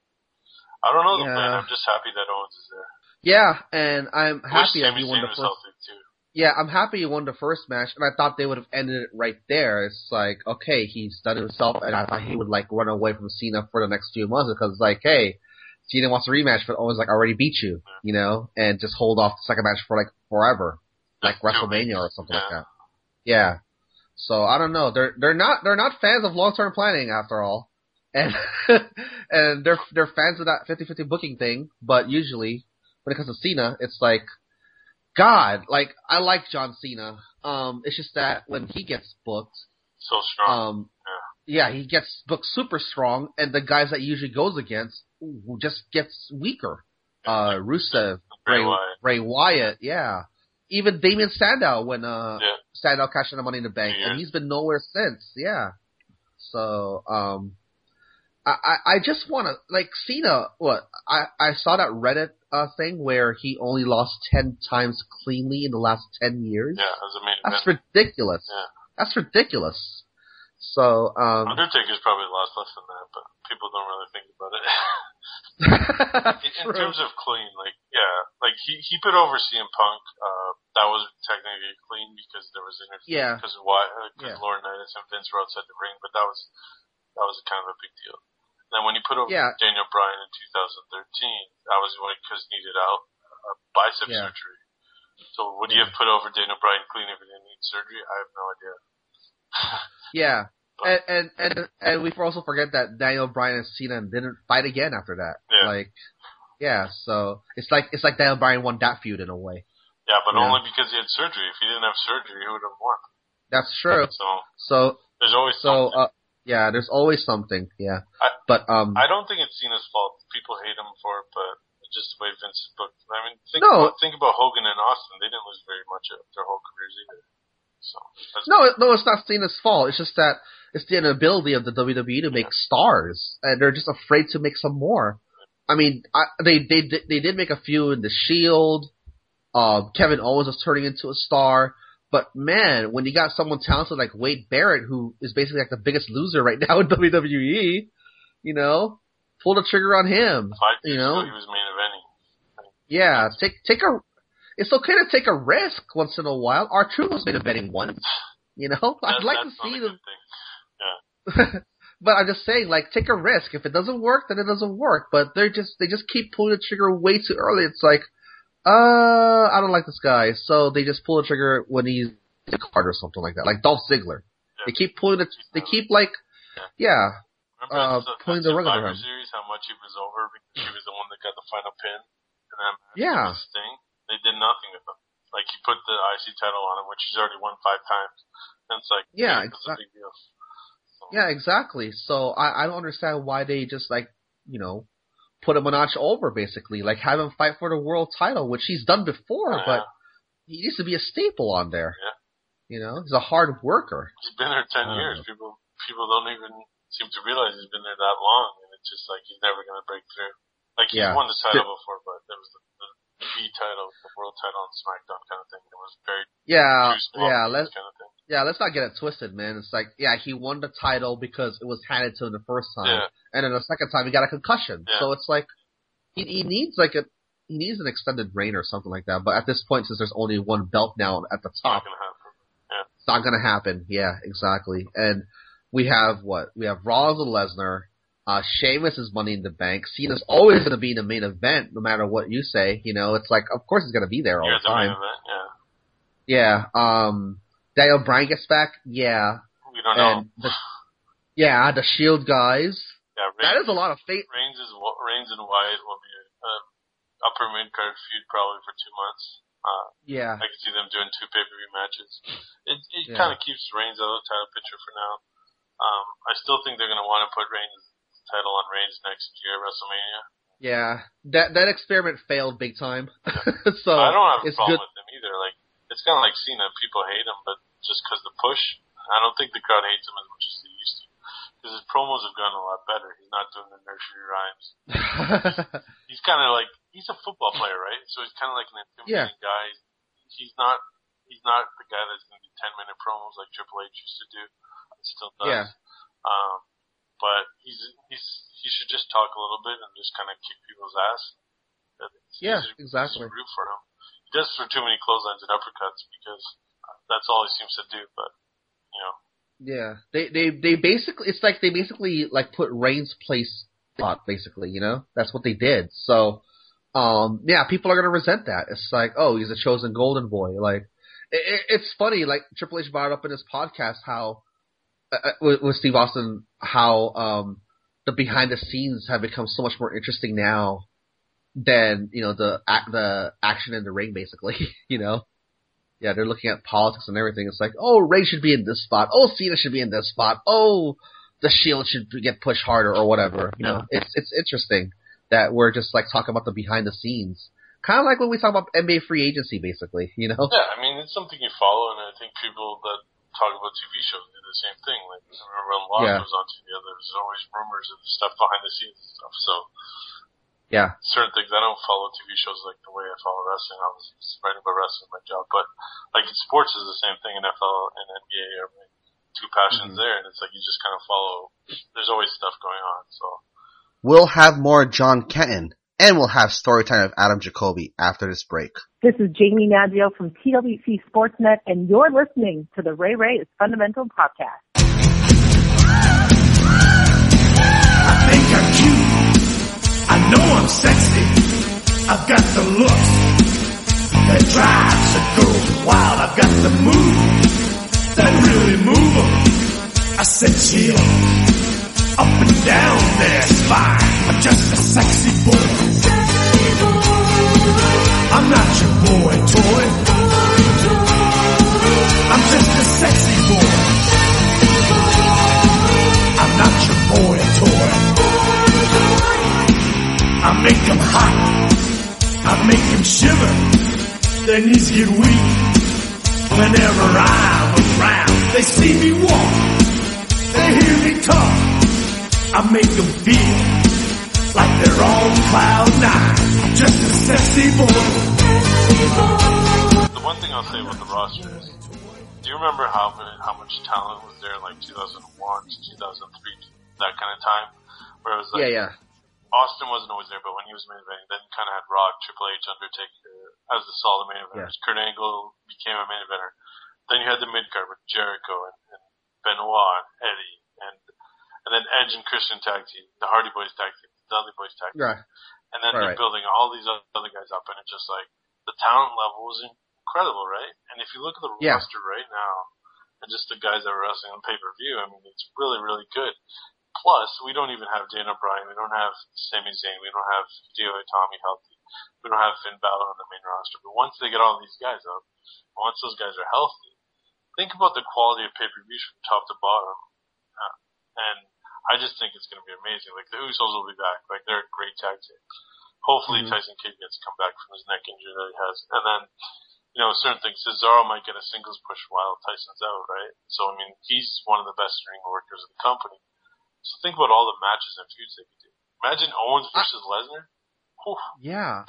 I don't know the plan. I'm just happy that Owens is there. Yeah, and I'm happy that he won the first. Too. Yeah, I'm happy he won the first match, and I thought they would have ended it right there. It's like, okay, he's done himself, and I thought he would like run away from Cena for the next few months because it's like, hey, Cena wants a rematch, but Owens like already beat you, you know, and just hold off the second match for like forever, like WrestleMania or something like that. Yeah. So I don't know. They're not fans of long-term planning after all, and and they're fans of that 50-50 booking thing. But usually, when it comes to Cena, it's like, God, like I like John Cena. It's just that when he gets booked, so strong. Yeah, he gets booked super strong, and the guys that he usually goes against just gets weaker. Rusev, Ray Wyatt, yeah. Even Damien Sandow when Sandow cashed in the Money in the Bank, and he's been nowhere since. Yeah. So I just want to like Cena. What I saw that Reddit thing where he only lost 10 times cleanly in the last 10 years. Yeah, as a main event. That's ridiculous. Yeah. That's ridiculous. So Undertaker's probably lost less than that, but people don't really think about it. in terms of clean, like he put over CM Punk. That was technically clean because there was interference because Laurinaitis and Vince were outside the ring, but that was kind of a big deal. And then when he put over Daniel Bryan in 2013, that was because he needed a bicep surgery. So would he have put over Daniel Bryan clean if he didn't need surgery? I have no idea. Yeah. And we also forget that Daniel Bryan and Cena didn't fight again after that. Yeah. So it's like Daniel Bryan won that feud in a way. Yeah, but only because he had surgery. If he didn't have surgery, he would have won. That's true. So there's always something. There's always something. Yeah. I don't think it's Cena's fault. People hate him for it, but it's just the way Vince is booked. I mean, think about Hogan and Austin. They didn't lose very much of their whole careers either. So no, it's not Cena's fault. It's just that it's the inability of the WWE to make stars, and they're just afraid to make some more. I mean, they did make a few in the Shield. Kevin Owens was turning into a star, but man, when you got someone talented like Wade Barrett, who is basically like the biggest loser right now in WWE, you know, pull the trigger on him. 5 years ago, he was main eventing. Yeah, it's okay to take a risk once in a while. R-Truth was main eventing once. You know, I'd like to see them. but I'm just saying, like, take a risk. If it doesn't work, then it doesn't work. But they just keep pulling the trigger way too early. It's like, I don't like this guy, so they just pull the trigger when he's a card or something like that, like Dolph Ziggler. Yeah. They keep pulling it. They keep like, Remember pulling the rug Survivor around. Series, how much he was over because he was the one that got the final pin, and then Yeah. Sting. They did nothing with him. Like he put the IC title on him, which he's already won 5 times, and it's like, Yeah, it's a big deal. So, Yeah, exactly. So I don't understand why they just like, put him a notch over basically, like have him fight for the world title, which he's done before, but he needs to be a staple on there. Yeah. He's a hard worker. He's been there 10 years. People don't even seem to realize he's been there that long, and it's just like he's never going to break through. Like he's won the title before, but there was the B title, the world title on SmackDown kind of thing. It was very kind of thing. Let's not get it twisted, man. It's like, he won the title because it was handed to him the first time, and then the second time he got a concussion. Yeah. So it's like he needs an extended reign or something like that. But at this point, since there's only one belt now at the top, it's not gonna happen. Yeah, exactly. And we have Rollins and Lesnar. Sheamus is Money in the Bank. Cena's always going to be in the main event, no matter what you say. It's like, of course he's going to be there all the time. Main event, yeah. Daniel Bryan gets back. Yeah. We don't know. The Shield guys. Yeah, that is a lot of fate. Reigns and Wyatt will be an upper mid-card feud probably for 2 months. I can see them doing 2 pay-per-view matches. It kind of keeps Reigns out of the title picture for now. I still think they're going to want to put Reigns' title on Reigns next year at WrestleMania. Yeah, that experiment failed big time. Yeah. So I don't have a it's problem good. with him either. Like it's kind of like Cena. People hate him, but just because the push, I don't think the crowd hates him as much as they used to. Because his promos have gotten a lot better. He's not doing the nursery rhymes. He's kind of like he's a football player, right? So he's kind of like an intimidating guy. He's not the guy that's going to do 10-minute promos like Triple H used to do. He still does. Yeah. But he should just talk a little bit and just kind of kick people's ass. Exactly. It's root for him. He does for too many clotheslines and uppercuts because that's all he seems to do. But Yeah, they basically, it's like they basically like put Reigns' place spot, basically, that's what they did. So, people are gonna resent that. It's like, oh, he's a chosen golden boy. Like, it's funny, like Triple H brought up in his podcast how, with Steve Austin, how, the behind the scenes have become so much more interesting now than, the action in the ring, basically, Yeah, they're looking at politics and everything. It's like, oh, Ray should be in this spot. Oh, Cena should be in this spot. Oh, the Shield should get pushed harder or whatever. It's interesting that we're just like talking about the behind the scenes, kind of like when we talk about NBA free agency, basically. Yeah, I mean it's something you follow, and I think people that talk about TV shows do the same thing. Like remember when Law goes on TV, there's always rumors of stuff behind the scenes and stuff. So. Yeah. Certain things, I don't follow TV shows like the way I follow wrestling. I was writing about wrestling my job, but like sports is the same thing. NFL and NBA are my 2 passions there, and it's like you just kind of follow. There's always stuff going on. So we'll have more John Kenton, and we'll have Storytime of Adam Jacoby after this break. This is Jamie Nadio from TWC Sportsnet, and you're listening to the Ray Ray is Fundamental podcast. I think I'm cute. I know I'm sexy. I've got the looks that drives a girl wild. I've got the moves that really move them. I said chill up and down their spine. I'm just a sexy boy. I'm not your boy toy. I'm just a sexy boy. I'm not your boy toy. I make them hot, I make them shiver, their knees get weak, whenever I'm around, they see me walk, they hear me talk, I make them feel like they're on cloud 9, just a sexy boy. The one thing I'll say about the roster is, do you remember how much talent was there in like 2001 to 2003, that kind of time, where it was like, Austin wasn't always there, but when he was main eventing, then kind of had Rock, Triple H, Undertaker as the solid main eventers. Kurt Angle became a main eventer. Then you had the mid card with Jericho and Benoit and Eddie, and and then Edge and Christian tag team, the Hardy Boys tag team, the Dudley Boys tag team, Right. and then Right. they're building all these other guys up, and it's just like the talent level is incredible, right? And if you look at the Yeah. roster right now, and just the guys that are wrestling on pay-per-view, I mean, it's really, really good. Plus, we don't even have Dana Bryan, we don't have Sami Zayn, we don't have Hideo Itami healthy, we don't have Finn Balor on the main roster. But once they get all these guys up, once those guys are healthy, think about the quality of pay-per-views from top to bottom. And I just think it's going to be amazing. Like, the Usos will be back. Like, they're a great tag team. Hopefully Tyson Kidd gets to come back from his neck injury that he has. And then, you know, certain things, Cesaro might get a singles push while Tyson's out, right? So, I mean, he's one of the best ring workers in the company. So think about all the matches and feuds they could do. Imagine Owens versus Lesnar. Whew. Yeah.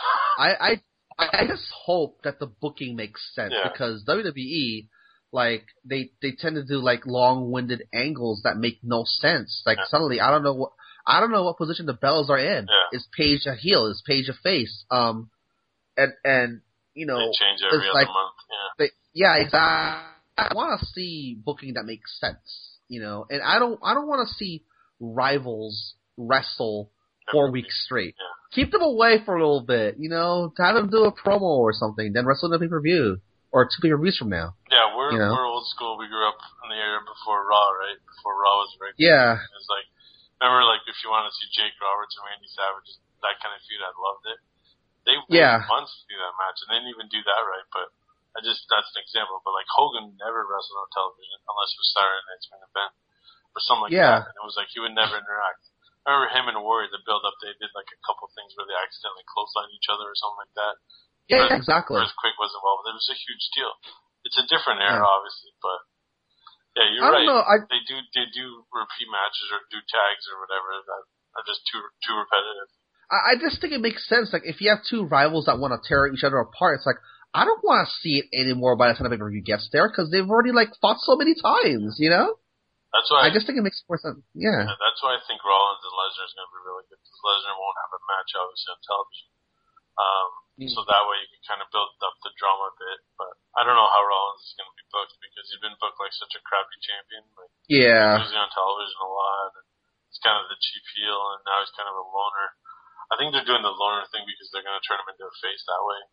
I just hope that the booking makes sense Yeah. because WWE, like, they tend to do like long-winded angles that make no sense. Like suddenly, I don't know what position the Bellas are in. Yeah. Is Paige a heel? Is Paige a face? And you know, They change every it's other like, month. yeah, exactly. I want to see booking that makes sense. You know, and I don't want to see rivals wrestle 4 weeks straight. Yeah. Keep them away for a little bit, you know, have them do a promo or something, then wrestle in a pay-per-view. Or 2 pay-per-views from now. Yeah, we're You know? we're old school. We grew up in the era before Raw, right? Before Raw was regular. Yeah. It was like, remember, like, if you wanted to see Jake Roberts and Randy Savage, that kind of feud, I loved it. They waited months to do that match, and they didn't even do that right, but that's an example. But, like, Hogan never wrestled on television unless it was Saturday Night's Main Event or something like that. And it was like he would never interact. I remember him and Warrior, the build-up, they did, like, a couple things where they accidentally clotheslined each other or something like that. Yeah, exactly. Whereas Quick was involved. It was a huge deal. It's a different era, Yeah. obviously, but yeah, you're I right. don't know, They do repeat matches or do tags or whatever that are just too repetitive. I just think it makes sense. Like, if you have two rivals that want to tear each other apart, it's like, I don't want to see it anymore by the time the pay-per-view gets there, because they've already, like, fought so many times, you know? That's why I just think it makes more sense. Yeah. that's why I think Rollins and Lesnar is going to be really good, because Lesnar won't have a match, obviously, on television. So that way you can kind of build up the drama a bit. But I don't know how Rollins is going to be booked, because he's been booked like such a crappy champion. Like, Yeah. he's usually on television a lot, and it's kind of the cheap heel, and now he's kind of a loner. I think they're doing the loner thing because they're going to turn him into a face that way.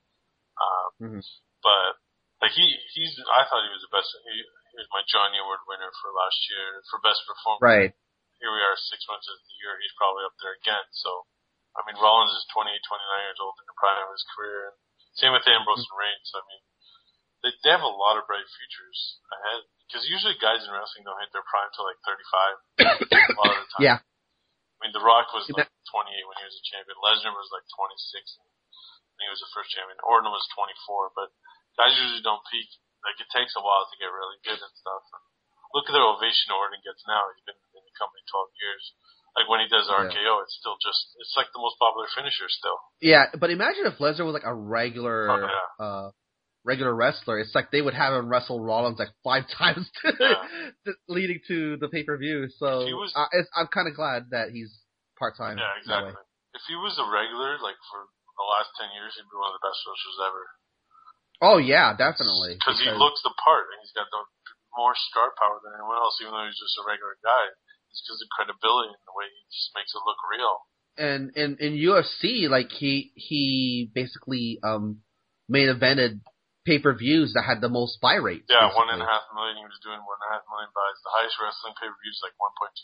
But like I thought he was the best. He was my Johnny Award winner for last year for best performance. Right. Here we are 6 months into the year. He's probably up there again. So, I mean, Rollins is 28, 29 years old in the prime of his career. Same with Ambrose and Reigns. I mean, they have a lot of bright futures ahead. Because usually guys in wrestling don't hit their prime till like 35 a lot of the time. Yeah. I mean, The Rock was like 28 when he was a champion. Lesnar was like 26 when he was the first champion. Orton was 24. But guys usually don't peak. Like, it takes a while to get really good and stuff. And look at the ovation Orton gets now. He's been in the company 12 years. Like, when he does RKO, it's still it's like the most popular finisher still. Yeah, but imagine if Lesnar was like a regular, Oh, regular wrestler. It's like they would have him wrestle Rollins like 5 times leading to the pay-per-view. So I'm kind of glad that he's part-time. Yeah, exactly. If he was a regular, like, for the last 10 years, he'd be one of the best wrestlers ever. Oh, yeah, definitely. Because he looks the part, and he's got the more star power than anyone else, even though he's just a regular guy. It's because of credibility and the way he just makes it look real. And in UFC, like, he basically main evented pay-per-views that had the most buy rates. Yeah, basically. 1.5 million. He was doing 1.5 million buys. The highest wrestling pay-per-view is like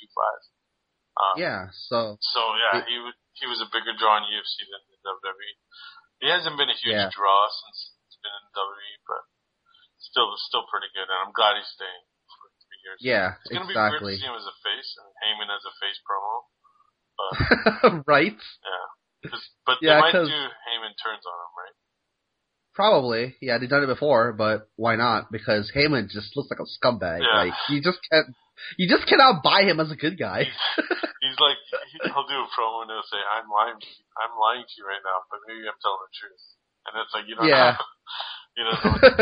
1.25. Yeah, so yeah, he was a bigger draw in UFC than in WWE. He hasn't been a huge draw since he's been in WWE, but still pretty good, and I'm glad he's staying for 3 years. Yeah, it's gonna exactly. be weird to see him as a face and Heyman as a face promo, but right? Yeah, but they might do Heyman turns on him, right? Probably, yeah. They've done it before, but why not? Because Heyman just looks like a scumbag. Yeah. Like you just cannot buy him as a good guy. He's like he'll do a promo and he'll say, "I'm lying to you right now, but maybe I'm telling the truth." And it's like you don't know. You know,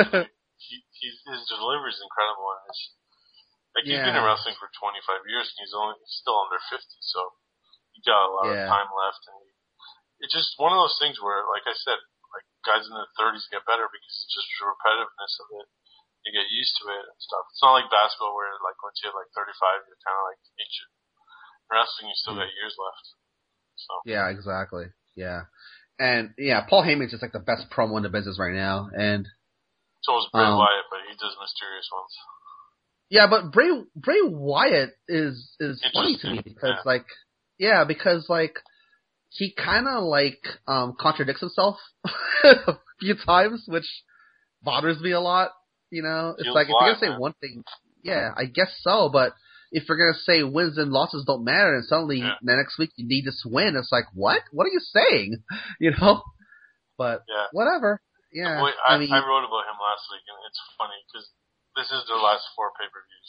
his delivery is incredible. And he's been in wrestling for 25 years, and he's still under 50, so he got a lot of time left. And it's just one of those things where, like I said, like guys in their 30s get better because it's just the repetitiveness of it. You get used to it and stuff. It's not like basketball where, like, once you hit like 35, you're kind of like ancient. wrestling, you still got years left. So Yeah, exactly. Yeah. And yeah, Paul Heyman's just like the best promo in the business right now. And so is Bray Wyatt, but he does mysterious ones. yeah, but Bray Wyatt is funny to me because because he kind of contradicts himself a few times, which bothers me a lot. You know, it's like if you're gonna say one thing, yeah, I guess so, but if you're gonna say wins and losses don't matter, and suddenly the next week you need this win, it's like what? What are you saying? You know? But whatever. Yeah, I wrote about him last week, and it's funny because this is their last 4 pay-per-views.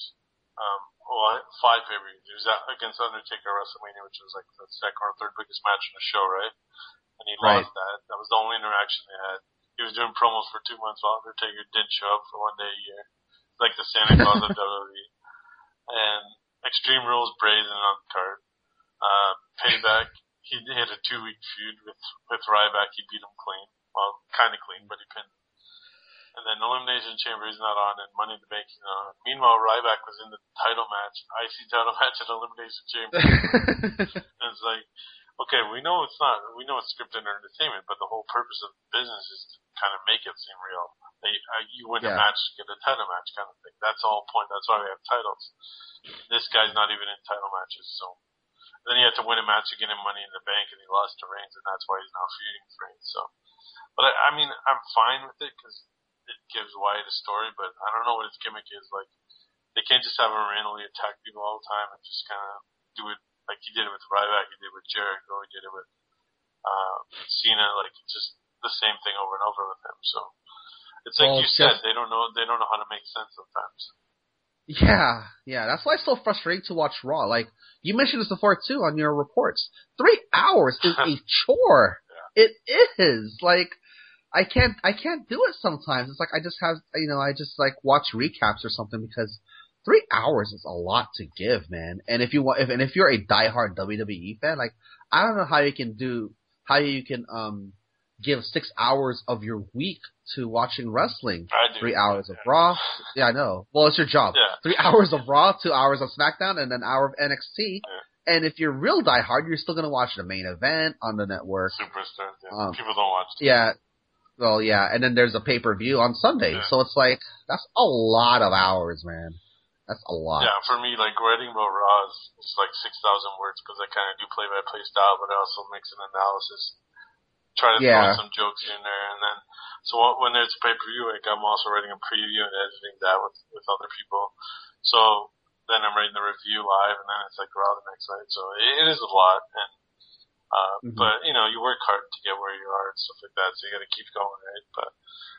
5 pay-per-views. It was against Undertaker at WrestleMania, which was like the second or third biggest match in the show, right? And he lost that. That was the only interaction they had. He was doing promos for 2 months while Undertaker didn't show up for 1 day a year. Like the Santa Claus of WWE. And Extreme Rules brazen on the card. Payback, he had a 2-week feud with Ryback. He beat him clean. Well, kind of clean, but he pinned him. And then Elimination Chamber is not on, and Money in the Bank is not on. Meanwhile, Ryback was in the title match, IC title match at Elimination Chamber. And it's like, okay, we know it's scripted entertainment, but the whole purpose of business is to kind of make it seem real. You win a match, get a title match kind of thing. That's the whole point. That's why we have titles. This guy's not even in title matches, so. And then he had to win a match to get him Money in the Bank, and he lost to Reigns, and that's why he's now feuding with Reigns. So, but I mean, I'm fine with it because it gives Wyatt a story, but I don't know what his gimmick is. Like, they can't just have him randomly attack people all the time and just kind of do it like he did it with Ryback, he did it with Jericho, he did it with Cena. Like, it's just the same thing over and over with him. So it's like you said, they don't know how to make sense sometimes. Yeah, that's why it's so frustrating to watch Raw. Like, you mentioned this before too on your reports. 3 hours is a chore. It is. Like, I can't do it sometimes. It's like I just watch recaps or something because 3 hours is a lot to give, man. And if you're a diehard WWE fan, like, I don't know how you can give 6 hours of your week to watching wrestling. I do. 3 hours of Raw. Yeah, I know. Well, it's your job. Yeah. 3 hours of Raw, 2 hours of SmackDown, and an hour of NXT. Yeah. And if you're real diehard, you're still gonna watch the main event on the network. Superstars. Yeah. People don't watch them. Yeah. Well, yeah, and then there's a pay-per-view on Sunday. Yeah. So it's like, that's a lot of hours, man. That's a lot. Yeah, for me, like, writing about Raw is like 6,000 words because I kind of do play-by-play style, but I also mix an analysis. Try to throw some jokes in there, and then, so when there's a pay-per-view, like, I'm also writing a preview and editing that with other people. So then I'm writing the review live, and then it's like Raw the next night. So it is a lot, and but, you know, you work hard to get where you are and stuff like that, so you gotta keep going, right? But,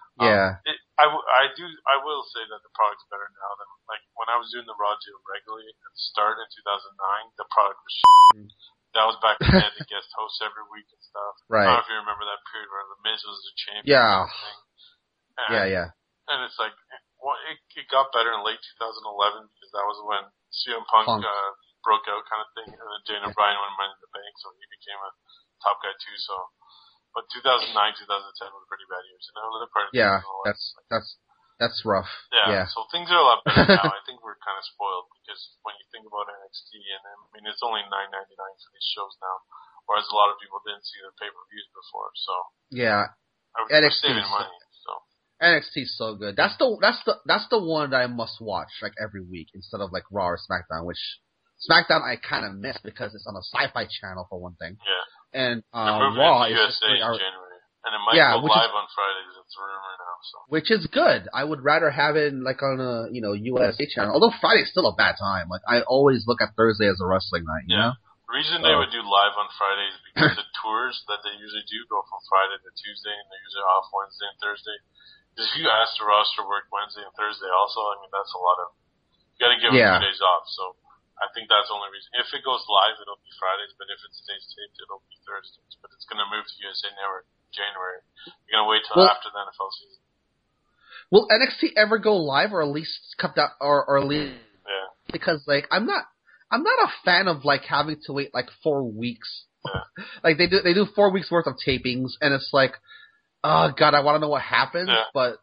I will say that the product's better now than, like, when I was doing the Raw deal regularly at the start in 2009, the product was shit. That was back when they had the guest hosts every week and stuff. Right. I don't know if you remember that period where The Miz was the champion. Yeah. And, and it's like, it got better in late 2011 because that was when CM Punk. Broke out kind of thing, and then Daniel Bryan went Money in the Bank, so he became a top guy too. So, but 2009, 2010 was pretty bad years. And another part of that's rough. Yeah. So things are a lot better now. I think we're kind of spoiled because when you think about NXT, and I mean it's only $9.99 for these shows now, whereas a lot of people didn't see the pay-per-views before. So yeah, we're saving money. So NXT's so good. That's the one that I must watch like every week instead of like Raw or SmackDown, which. SmackDown I kind of miss because it's on a Sci-Fi channel for one thing. Yeah. And Raw is USA in January, and it might go live on Fridays. It's a rumor now. So. Which is good. I would rather have it like on a USA channel. Although Friday's still a bad time. Like I always look at Thursday as a wrestling night. You know. The reason they would do live on Fridays is because the tours that they usually do go from Friday to Tuesday, and they're usually off Wednesday and Thursday. Because if you ask the roster to work Wednesday and Thursday, also, I mean that's a lot of. You got to give them 2 days off. So. I think that's the only reason. If it goes live, it'll be Fridays, but if it stays taped, it'll be Thursdays. But it's going to move to USA Network in January. You're going to wait till after the NFL season. Will NXT ever go live, or at least cut that, or leave? Yeah. Because like I'm not a fan of like having to wait like 4 weeks. Yeah. Like they do 4 weeks worth of tapings, and it's like, oh god, I want to know what happens, but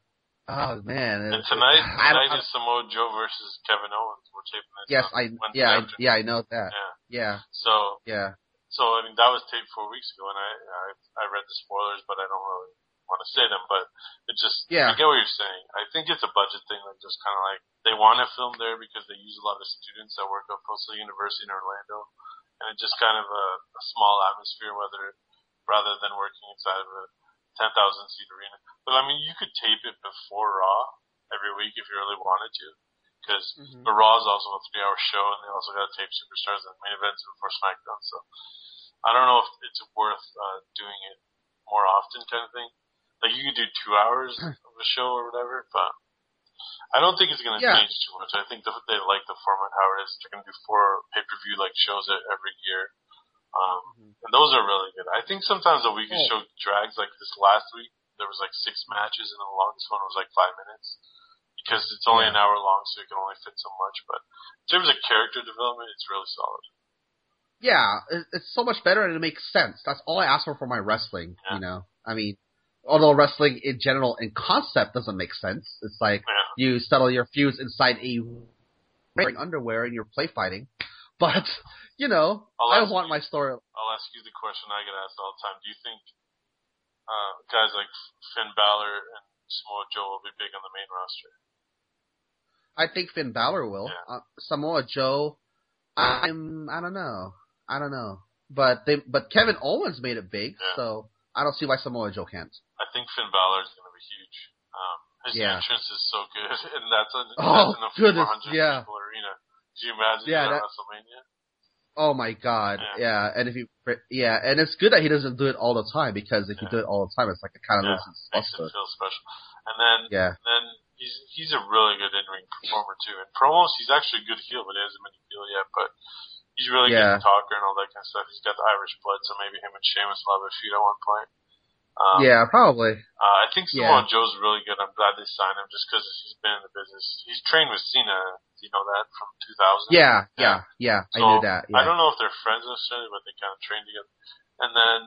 Oh man. And tonight is Samoa Joe versus Kevin Owens. We're taping this. Yes, Wednesday afternoon. I know that. Yeah. So Yeah. I mean, that was taped 4 weeks ago, and I read the spoilers, but I don't really want to say them. But it just, I get what you're saying. I think it's a budget thing, like just kind of like they want to film there because they use a lot of students that work at Coastal University in Orlando, and it's just kind of a small atmosphere, rather than working inside of a 10,000 seat arena. But I mean, you could tape it before Raw every week if you really wanted to, because the Raw is also a 3-hour show, and they also got to tape Superstars and main events before SmackDown. So I don't know if it's worth doing it more often, kind of thing. Like you could do 2 hours of a show or whatever, but I don't think it's going to change too much. I think they like the format how it is. They're going to do 4 pay-per-view like shows every year. And those are really good. I think sometimes the weekend show drags, like this last week, there was like 6 matches and the longest one was like 5 minutes. Because it's only an hour long, so you can only fit so much. But in terms of character development, it's really solid. Yeah, it's so much better and it makes sense. That's all I ask for my wrestling, you know. I mean, although wrestling in general in concept doesn't make sense. It's like you settle your feuds inside a wearing underwear and you're play fighting. But, you know, I want my story. I'll ask you the question I get asked all the time. Do you think guys like Finn Balor and Samoa Joe will be big on the main roster? I think Finn Balor will. Yeah. Samoa Joe, I don't know. But Kevin Owens made it big, so I don't see why Samoa Joe can't. I think Finn Balor is going to be huge. His entrance is so good, and that's in a 400 people arena. Could you imagine that WrestleMania? Oh my God, and and it's good that he doesn't do it all the time, because if you do it all the time, it's like it kind of loses makes it feel special. And then he's a really good in-ring performer too. In promos, he's actually a good heel, but he hasn't been a heel yet. But he's really good talker and all that kind of stuff. He's got the Irish blood, so maybe him and Sheamus will have a feud at one point. Probably. I think Samoa Joe's really good. I'm glad they signed him just because he's been in the business. He's trained with Cena. Do you know that from 2000? Yeah. I knew that. Yeah. I don't know if they're friends necessarily, but they kind of trained together. And then,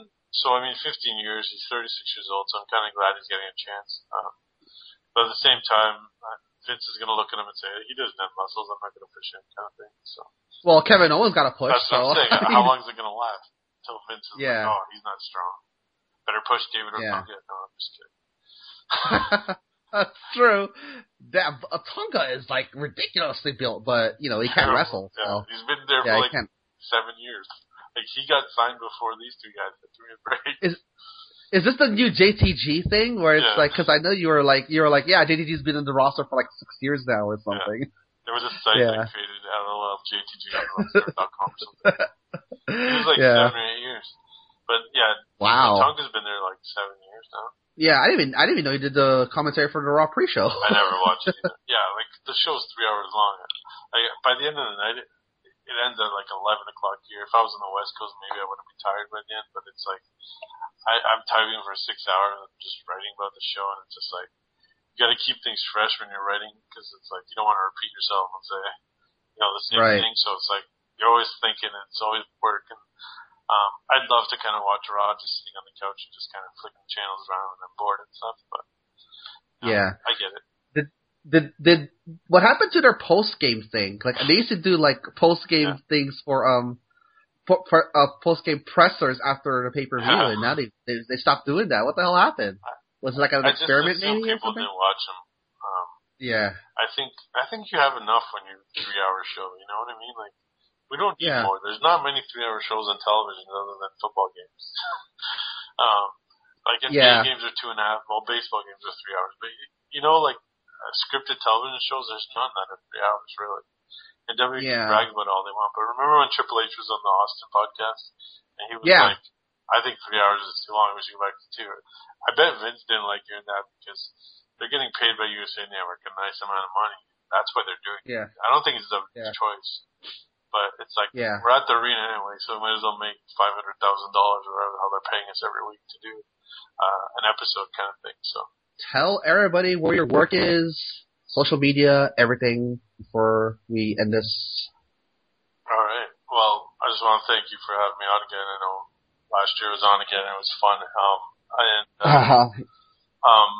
15 years. He's 36 years old, so I'm kind of glad he's getting a chance. But at the same time, Vince is going to look at him and say, he doesn't have muscles. I'm not going to push him, kind of thing. So. Well, Kevin Owens got a push. That's what I'm saying. How long is it going to last? Until Vince is like, oh, he's not strong. Better push David Otunga. No, I'm just kidding. That's true. That Otunga is like ridiculously built, but you know he can't wrestle. Yeah, so. He's been there for like 7 years. Like he got signed before these two guys had 3 break. Is this the new JTG thing where it's like, because I know you were like, JTG's been in the roster for like 6 years now or something. There was a site that created JTG.com or something. It was like 7 or 8 years. But wow. Otunga's been there like 7 years now. Yeah, I didn't even know you did the commentary for the Raw pre-show. I never watched it either. Yeah, like the show's 3 hours long. Like by the end of the night, it ends at like 11 o'clock here. If I was on the West Coast, maybe I wouldn't be tired by the end. But it's like I'm typing for 6 hours and just writing about the show, and it's just like you got to keep things fresh when you're writing because it's like you don't want to repeat yourself and say the same thing. So it's like you're always thinking, and it's always working. I'd love to kind of watch Raw just sitting on the couch and just kind of flicking channels around when I'm bored and stuff, but I get it. Did what happened to their post game thing? Like they used to do like post game things for post game pressers after the pay per view, and now they stopped doing that. What the hell happened? Was it like an experiment maybe or something? People didn't watch them. I think you have enough when you're 3 hour show. You know what I mean? Like. We don't need more. There's not many 3-hour shows on television other than football games. Like NBA games are 2.5. Well, baseball games are 3 hours. But like scripted television shows, there's none that are 3 hours really. And WWE can brag about all they want. But remember when Triple H was on the Austin podcast and he was like, "I think 3 hours is too long. We should go back to 2." I bet Vince didn't like hearing that because they're getting paid by USA Network a nice amount of money. That's why they're doing it. I don't think it's WWE's choice. But it's like, we're at the arena anyway, so we might as well make $500,000 or whatever how they're paying us every week to do an episode kind of thing. So tell everybody where your work is, social media, everything before we end this. All right. Well, I just want to thank you for having me on again. I know last year was on again and it was fun.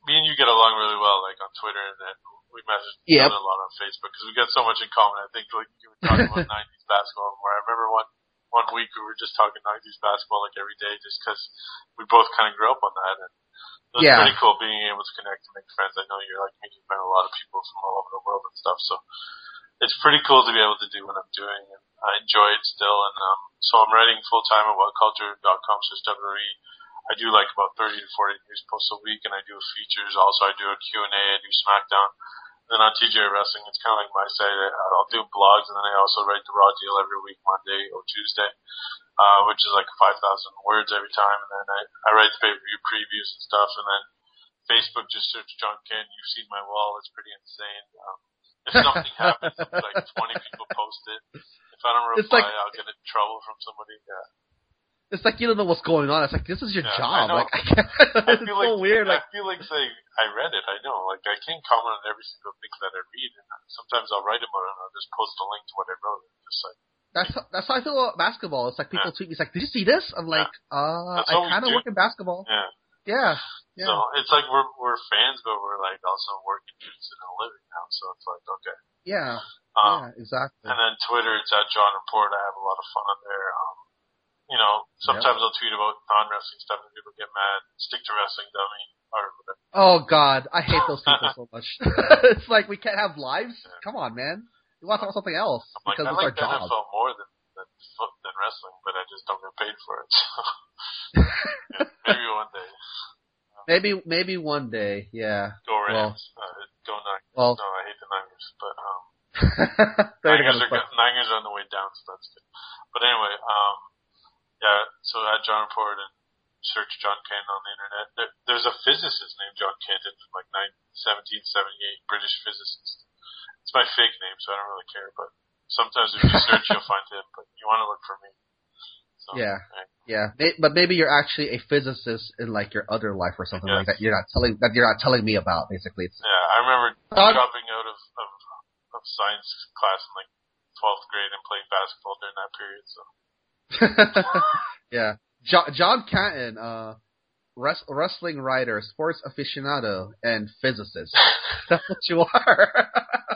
me and you get along really well, like on Twitter, and then we message each Yep. other a lot on Facebook because we got so much in common. I think like you were talking about 90s basketball. Where I remember one week we were just talking 90s basketball like every day, just because we both kind of grew up on that, and it was Yeah. pretty cool being able to connect and make friends. I know you're like me, you've met a lot of people from all over the world and stuff, so it's pretty cool to be able to do what I'm doing, and I enjoy it still. And so I'm writing full time at whatculture.com/WRE. I do like about 30 to 40 news posts a week, and I do features. Also, I do a Q&A. I do SmackDown. And then on TJ Wrestling, it's kind of like my site. I'll do blogs, and then I also write the Raw Deal every week, Monday or Tuesday, which is like 5,000 words every time. And then I write the pay-per-view previews and stuff. And then Facebook, just search John Ken. You've seen my wall. It's pretty insane. If something happens, like 20 people post it. If I don't reply, I'll get in trouble from somebody. Yeah. It's like you don't know what's going on. It's like, this is your Yeah, job. I know. Like, I can't, it's feel so like, weird. I Like, feel like saying, I read it, I know. Like, I can't comment on every single thing that I read, and sometimes I'll write about it and I'll just post a link to what I wrote. Just like, that's how I feel about basketball. It's like people tweet me, it's like, did you see this? I'm like, That's I what we kind of do. work in basketball. yeah. Yeah. So it's like we're fans, but we're like also working dudes and a living now. So it's like, okay. Yeah. Exactly. And then Twitter, it's at John Report. I have a lot of fun on there. Sometimes I'll tweet about non-wrestling stuff and people get mad. Stick to wrestling, dummy, or whatever. Oh God, I hate those people so much. It's like we can't have lives. Come on, man. We want to talk about something else I'm like, because I it's like our job. NFL more than wrestling, but I just don't get paid for it. So maybe one day. Maybe one day. Yeah. Go Rams. Go Niners. Well, No, I hate the Niners, but Niners Niners are on the way down, so that's good. But anyway, so at John Report and search John Ken on the internet. There's a physicist named John Kenton from like 1778, British physicist. It's my fake name, so I don't really care, but sometimes if you search, you'll find him, but you want to look for me. So, Yeah. But maybe you're actually a physicist in like your other life or something like that. You're not telling me about. Basically, it's I remember dropping out of science class in like 12th grade and playing basketball during that period. So yeah. John Canton, wrestling writer, sports aficionado, and physicist. That's what you are.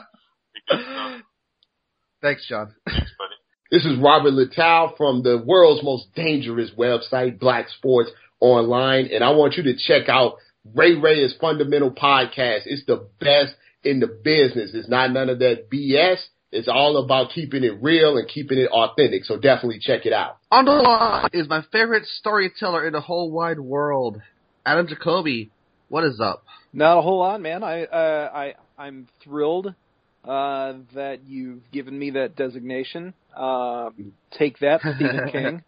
Thanks, John. Thanks, buddy. This is Robert Littal from the world's most dangerous website, Black Sports Online, and I want you to check out Ray Is Fundamental Podcast. It's the best in the business. It's not none of that BS. It's all about keeping it real and keeping it authentic, so definitely check it out. On the line is my favorite storyteller in the whole wide world, Adam Jacoby. What is up? Not a whole lot, man. I'm thrilled that you've given me that designation. Take that, Stephen King.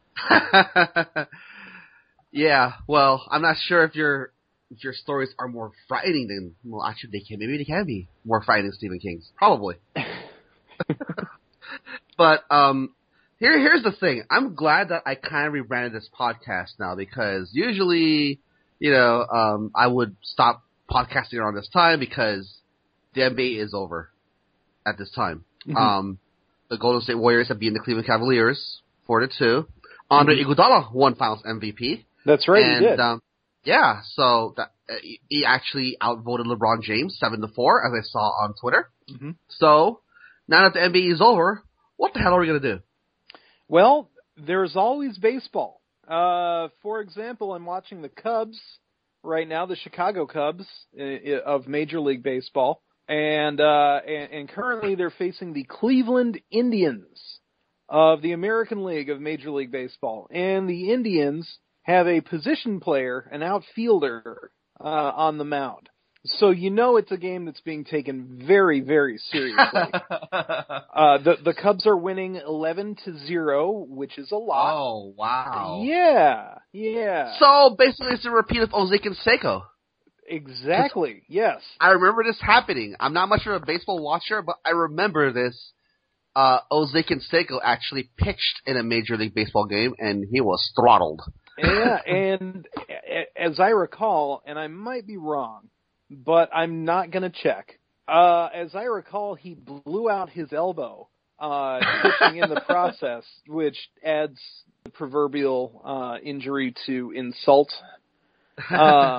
Yeah, well, I'm not sure if your stories are more frightening than, well, actually maybe they can be more frightening than Stephen King's. Probably. But here's the thing. I'm glad that I kind of rebranded this podcast now, because usually, I would stop podcasting around this time because the NBA is over at this time. Mm-hmm. The Golden State Warriors have beaten the Cleveland Cavaliers 4-2. Andre Iguodala won Finals MVP. That's right, and, he did. So he actually outvoted LeBron James 7-4, as I saw on Twitter. Mm-hmm. So now that the NBA is over, what the hell are we going to do? Well, there's always baseball. For example, I'm watching the Cubs right now, the Chicago Cubs of Major League Baseball, and currently they're facing the Cleveland Indians of the American League of Major League Baseball, and the Indians have a position player, an outfielder, on the mound. So it's a game that's being taken very, very seriously. The Cubs are winning 11-0, which is a lot. Oh, wow. Yeah. So basically it's a repeat of Jose Canseco. Exactly, yes. I remember this happening. I'm not much of a baseball watcher, but I remember this. Jose Canseco actually pitched in a Major League Baseball game, and he was throttled. Yeah, and as I recall, and I might be wrong, but I'm not going to check. As I recall, he blew out his elbow pitching in the process, which adds the proverbial injury to insult.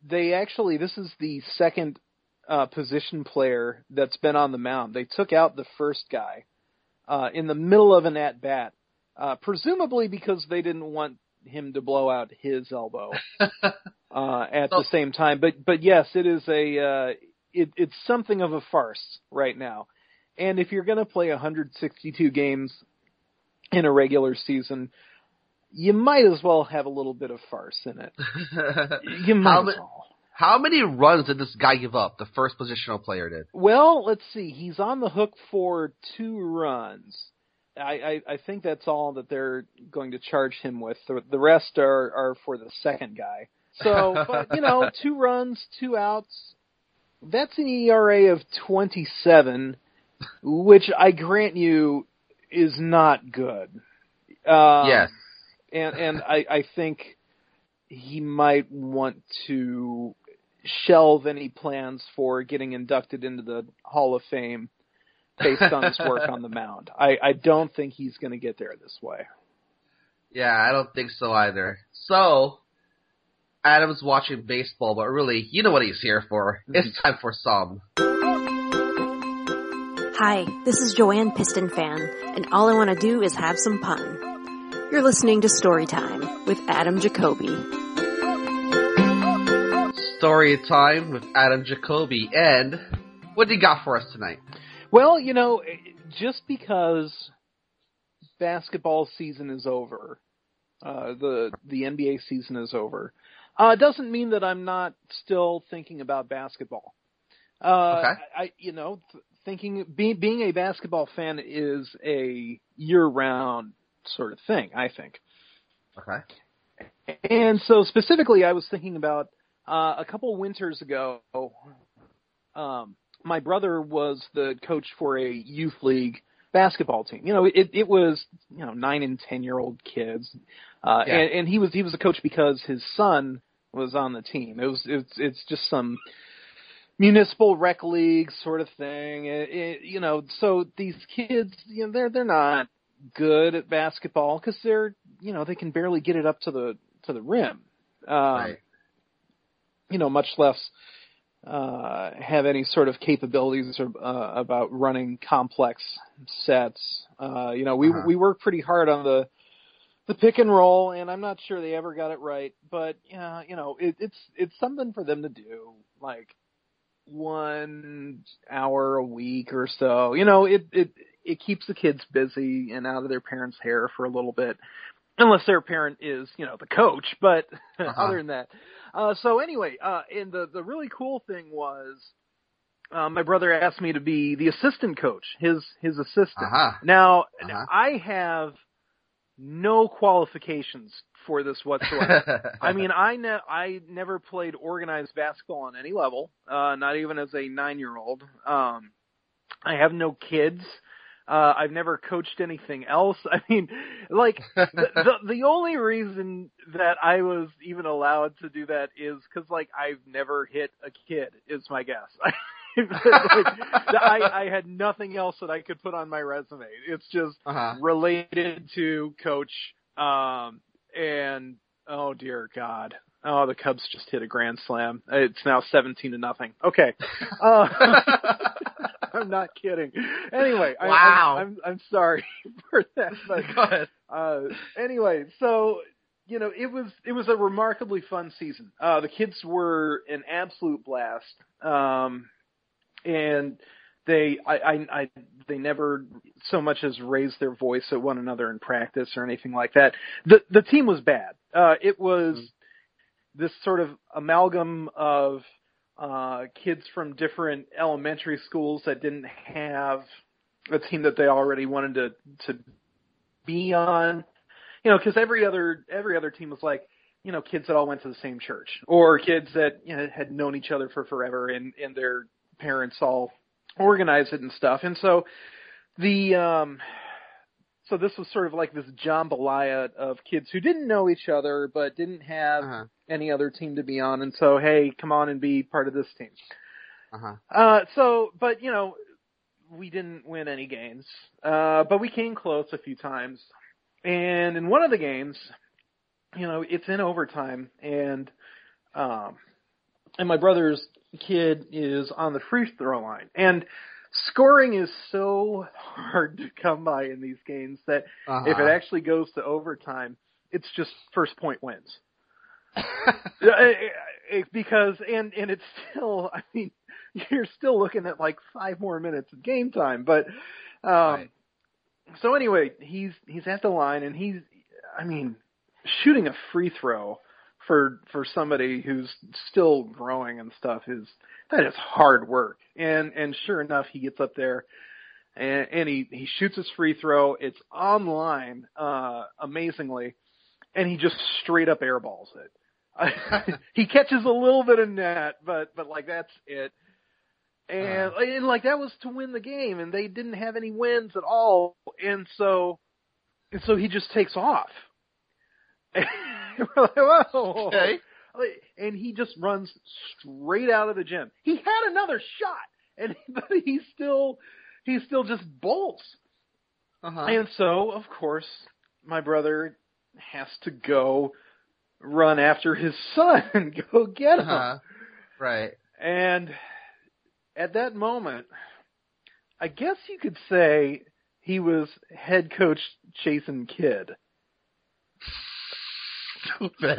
this is the second position player that's been on the mound. They took out the first guy in the middle of an at-bat, presumably because they didn't want him to blow out his elbow at the same time. But yes, it is it's something of a farce right now. And if you're going to play 162 games in a regular season, you might as well have a little bit of farce in it. You might as well. How many runs did this guy give up, the first positional player did? Well, let's see. He's on the hook for 2 runs. I think that's all that they're going to charge him with. The rest are for the second guy. So, but, 2 runs, 2 outs. That's an ERA of 27, which I grant you is not good. Yes. And I think he might want to shelve any plans for getting inducted into the Hall of Fame based on his work on the mound. I don't think he's going to get there this way. Yeah, I don't think so either. So, Adam's watching baseball, but really, you know what he's here for. It's time for some. Hi, this is Joanne Piston Fan, and all I want to do is have some fun. You're listening to Storytime with Adam Jacoby. Story time with Adam Jacoby. And what do you got for us tonight? Well, just because basketball season is over, the NBA season is over, doesn't mean that I'm not still thinking about basketball. Okay. Being a basketball fan is a year-round sort of thing, I think. Okay. And so specifically, I was thinking about a couple winters ago. My brother was the coach for a youth league basketball team. It was 9 and 10-year-old kids, and he was a coach because his son was on the team. It's just some municipal rec league sort of thing. So these kids, they're not good at basketball because they can barely get it up to the rim. Right. Much less have any sort of capabilities about running complex sets. We work pretty hard on the pick and roll, and I'm not sure they ever got it right. But it's something for them to do, like 1 hour a week or so. It keeps the kids busy and out of their parents' hair for a little bit, unless their parent is, the coach. But other than that, so anyway, and the really cool thing was, my brother asked me to be the assistant coach, his assistant. Now, I have no qualifications for this whatsoever. I mean, I never played organized basketball on any level, not even as a 9-year-old. I have no kids. I've never coached anything else. I mean, like, the only reason that I was even allowed to do that is because, like, I've never hit a kid, is my guess. I had nothing else that I could put on my resume. It's just related to coach, and, oh, dear God. Oh, the Cubs just hit a grand slam. It's now 17-0. Okay. I'm not kidding. Anyway, wow. I'm sorry for that. But, go ahead. Anyway, so it was a remarkably fun season. The kids were an absolute blast, and they never so much as raised their voice at one another in practice or anything like that. The team was bad. It was this sort of amalgam of kids from different elementary schools that didn't have a team that they already wanted to be on, because every other team was like, kids that all went to the same church, or kids that had known each other for forever, and their parents all organized it and stuff. And so so this was sort of like this jambalaya of kids who didn't know each other but didn't have any other team to be on. And so, hey, come on and be part of this team. But we didn't win any games, but we came close a few times. And in one of the games, it's in overtime, and and my brother's kid is on the free throw line. And scoring is so hard to come by in these games that if it actually goes to overtime, it's just first point wins. Because it's still, I mean, you're still looking at like 5 more minutes of game time. But Right. so anyway, he's at the line, and he's, I mean, shooting a free throw for somebody who's still growing and stuff is hard work. And sure enough, he gets up there and he shoots his free throw. It's online, amazingly, and he just straight up airballs it. He catches a little bit of net, but like that's it. And like that was to win the game, and they didn't have any wins at all. And so he just takes off. We're like, whoa. Okay. And he just runs straight out of the gym. He had another shot, but he still just bolts. And so, of course, my brother has to go run after his son and go get him. Right. And at that moment, I guess you could say he was head coach chasing kid. Get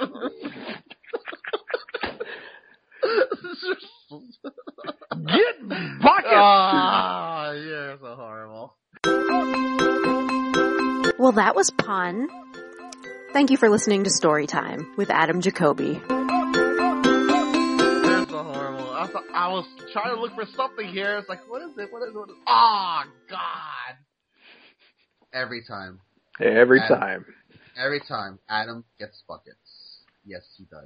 buckets! You're so horrible. Well, that was Pun. Thank you for listening to Storytime with Adam Jacoby. You're so horrible. I was trying to look for something here. It's like, what is it? Oh, God. Every time. Every time. Every time, Adam gets buckets. Yes, he does.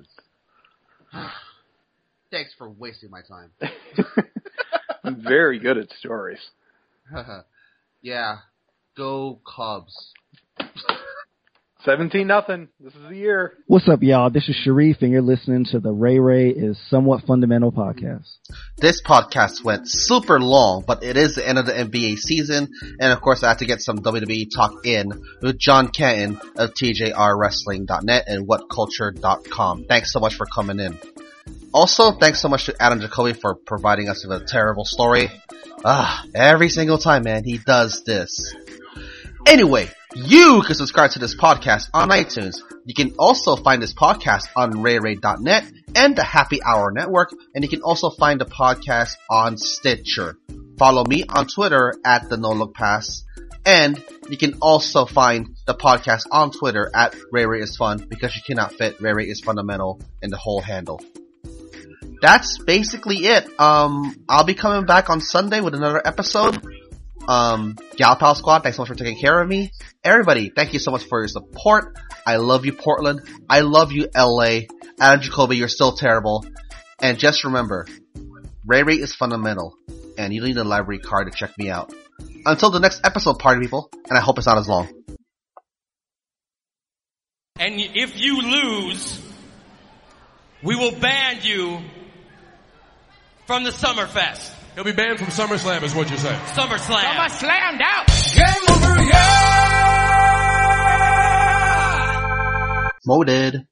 Thanks for wasting my time. I'm very good at stories. Yeah. Go Cubs. 17-0. This is the year. What's up, y'all? This is Sharif, and you're listening to the Ray Ray is Somewhat Fundamental podcast. This podcast went super long, but it is the end of the NBA season, and of course I had to get some WWE talk in with John Canton of TJRWrestling.net and WhatCulture.com. Thanks so much for coming in. Also, thanks so much to Adam Jacoby for providing us with a terrible story. Every single time, man, he does this. Anyway, you can subscribe to this podcast on iTunes. You can also find this podcast on RayRay.net and the Happy Hour Network, and you can also find the podcast on Stitcher. Follow me on Twitter at the No Look Pass, and you can also find the podcast on Twitter at RayRay is Fun, because you cannot fit RayRay is Fundamental in the whole handle. That's basically it. I'll be coming back on Sunday with another episode. Gal Pal Squad, thanks so much for taking care of me. Everybody, thank you so much for your support. I love you, Portland. I love you, LA. Adam Jacoby, you're still terrible. And just remember, Ray Ray is fundamental, and you don't need a library card to check me out. Until the next episode, party people, and I hope it's not as long. And if you lose, we will ban you from the Summerfest. He'll be banned from SummerSlam is what you're saying. SummerSlam. SummerSlammed out. Game over, yeah! Moded.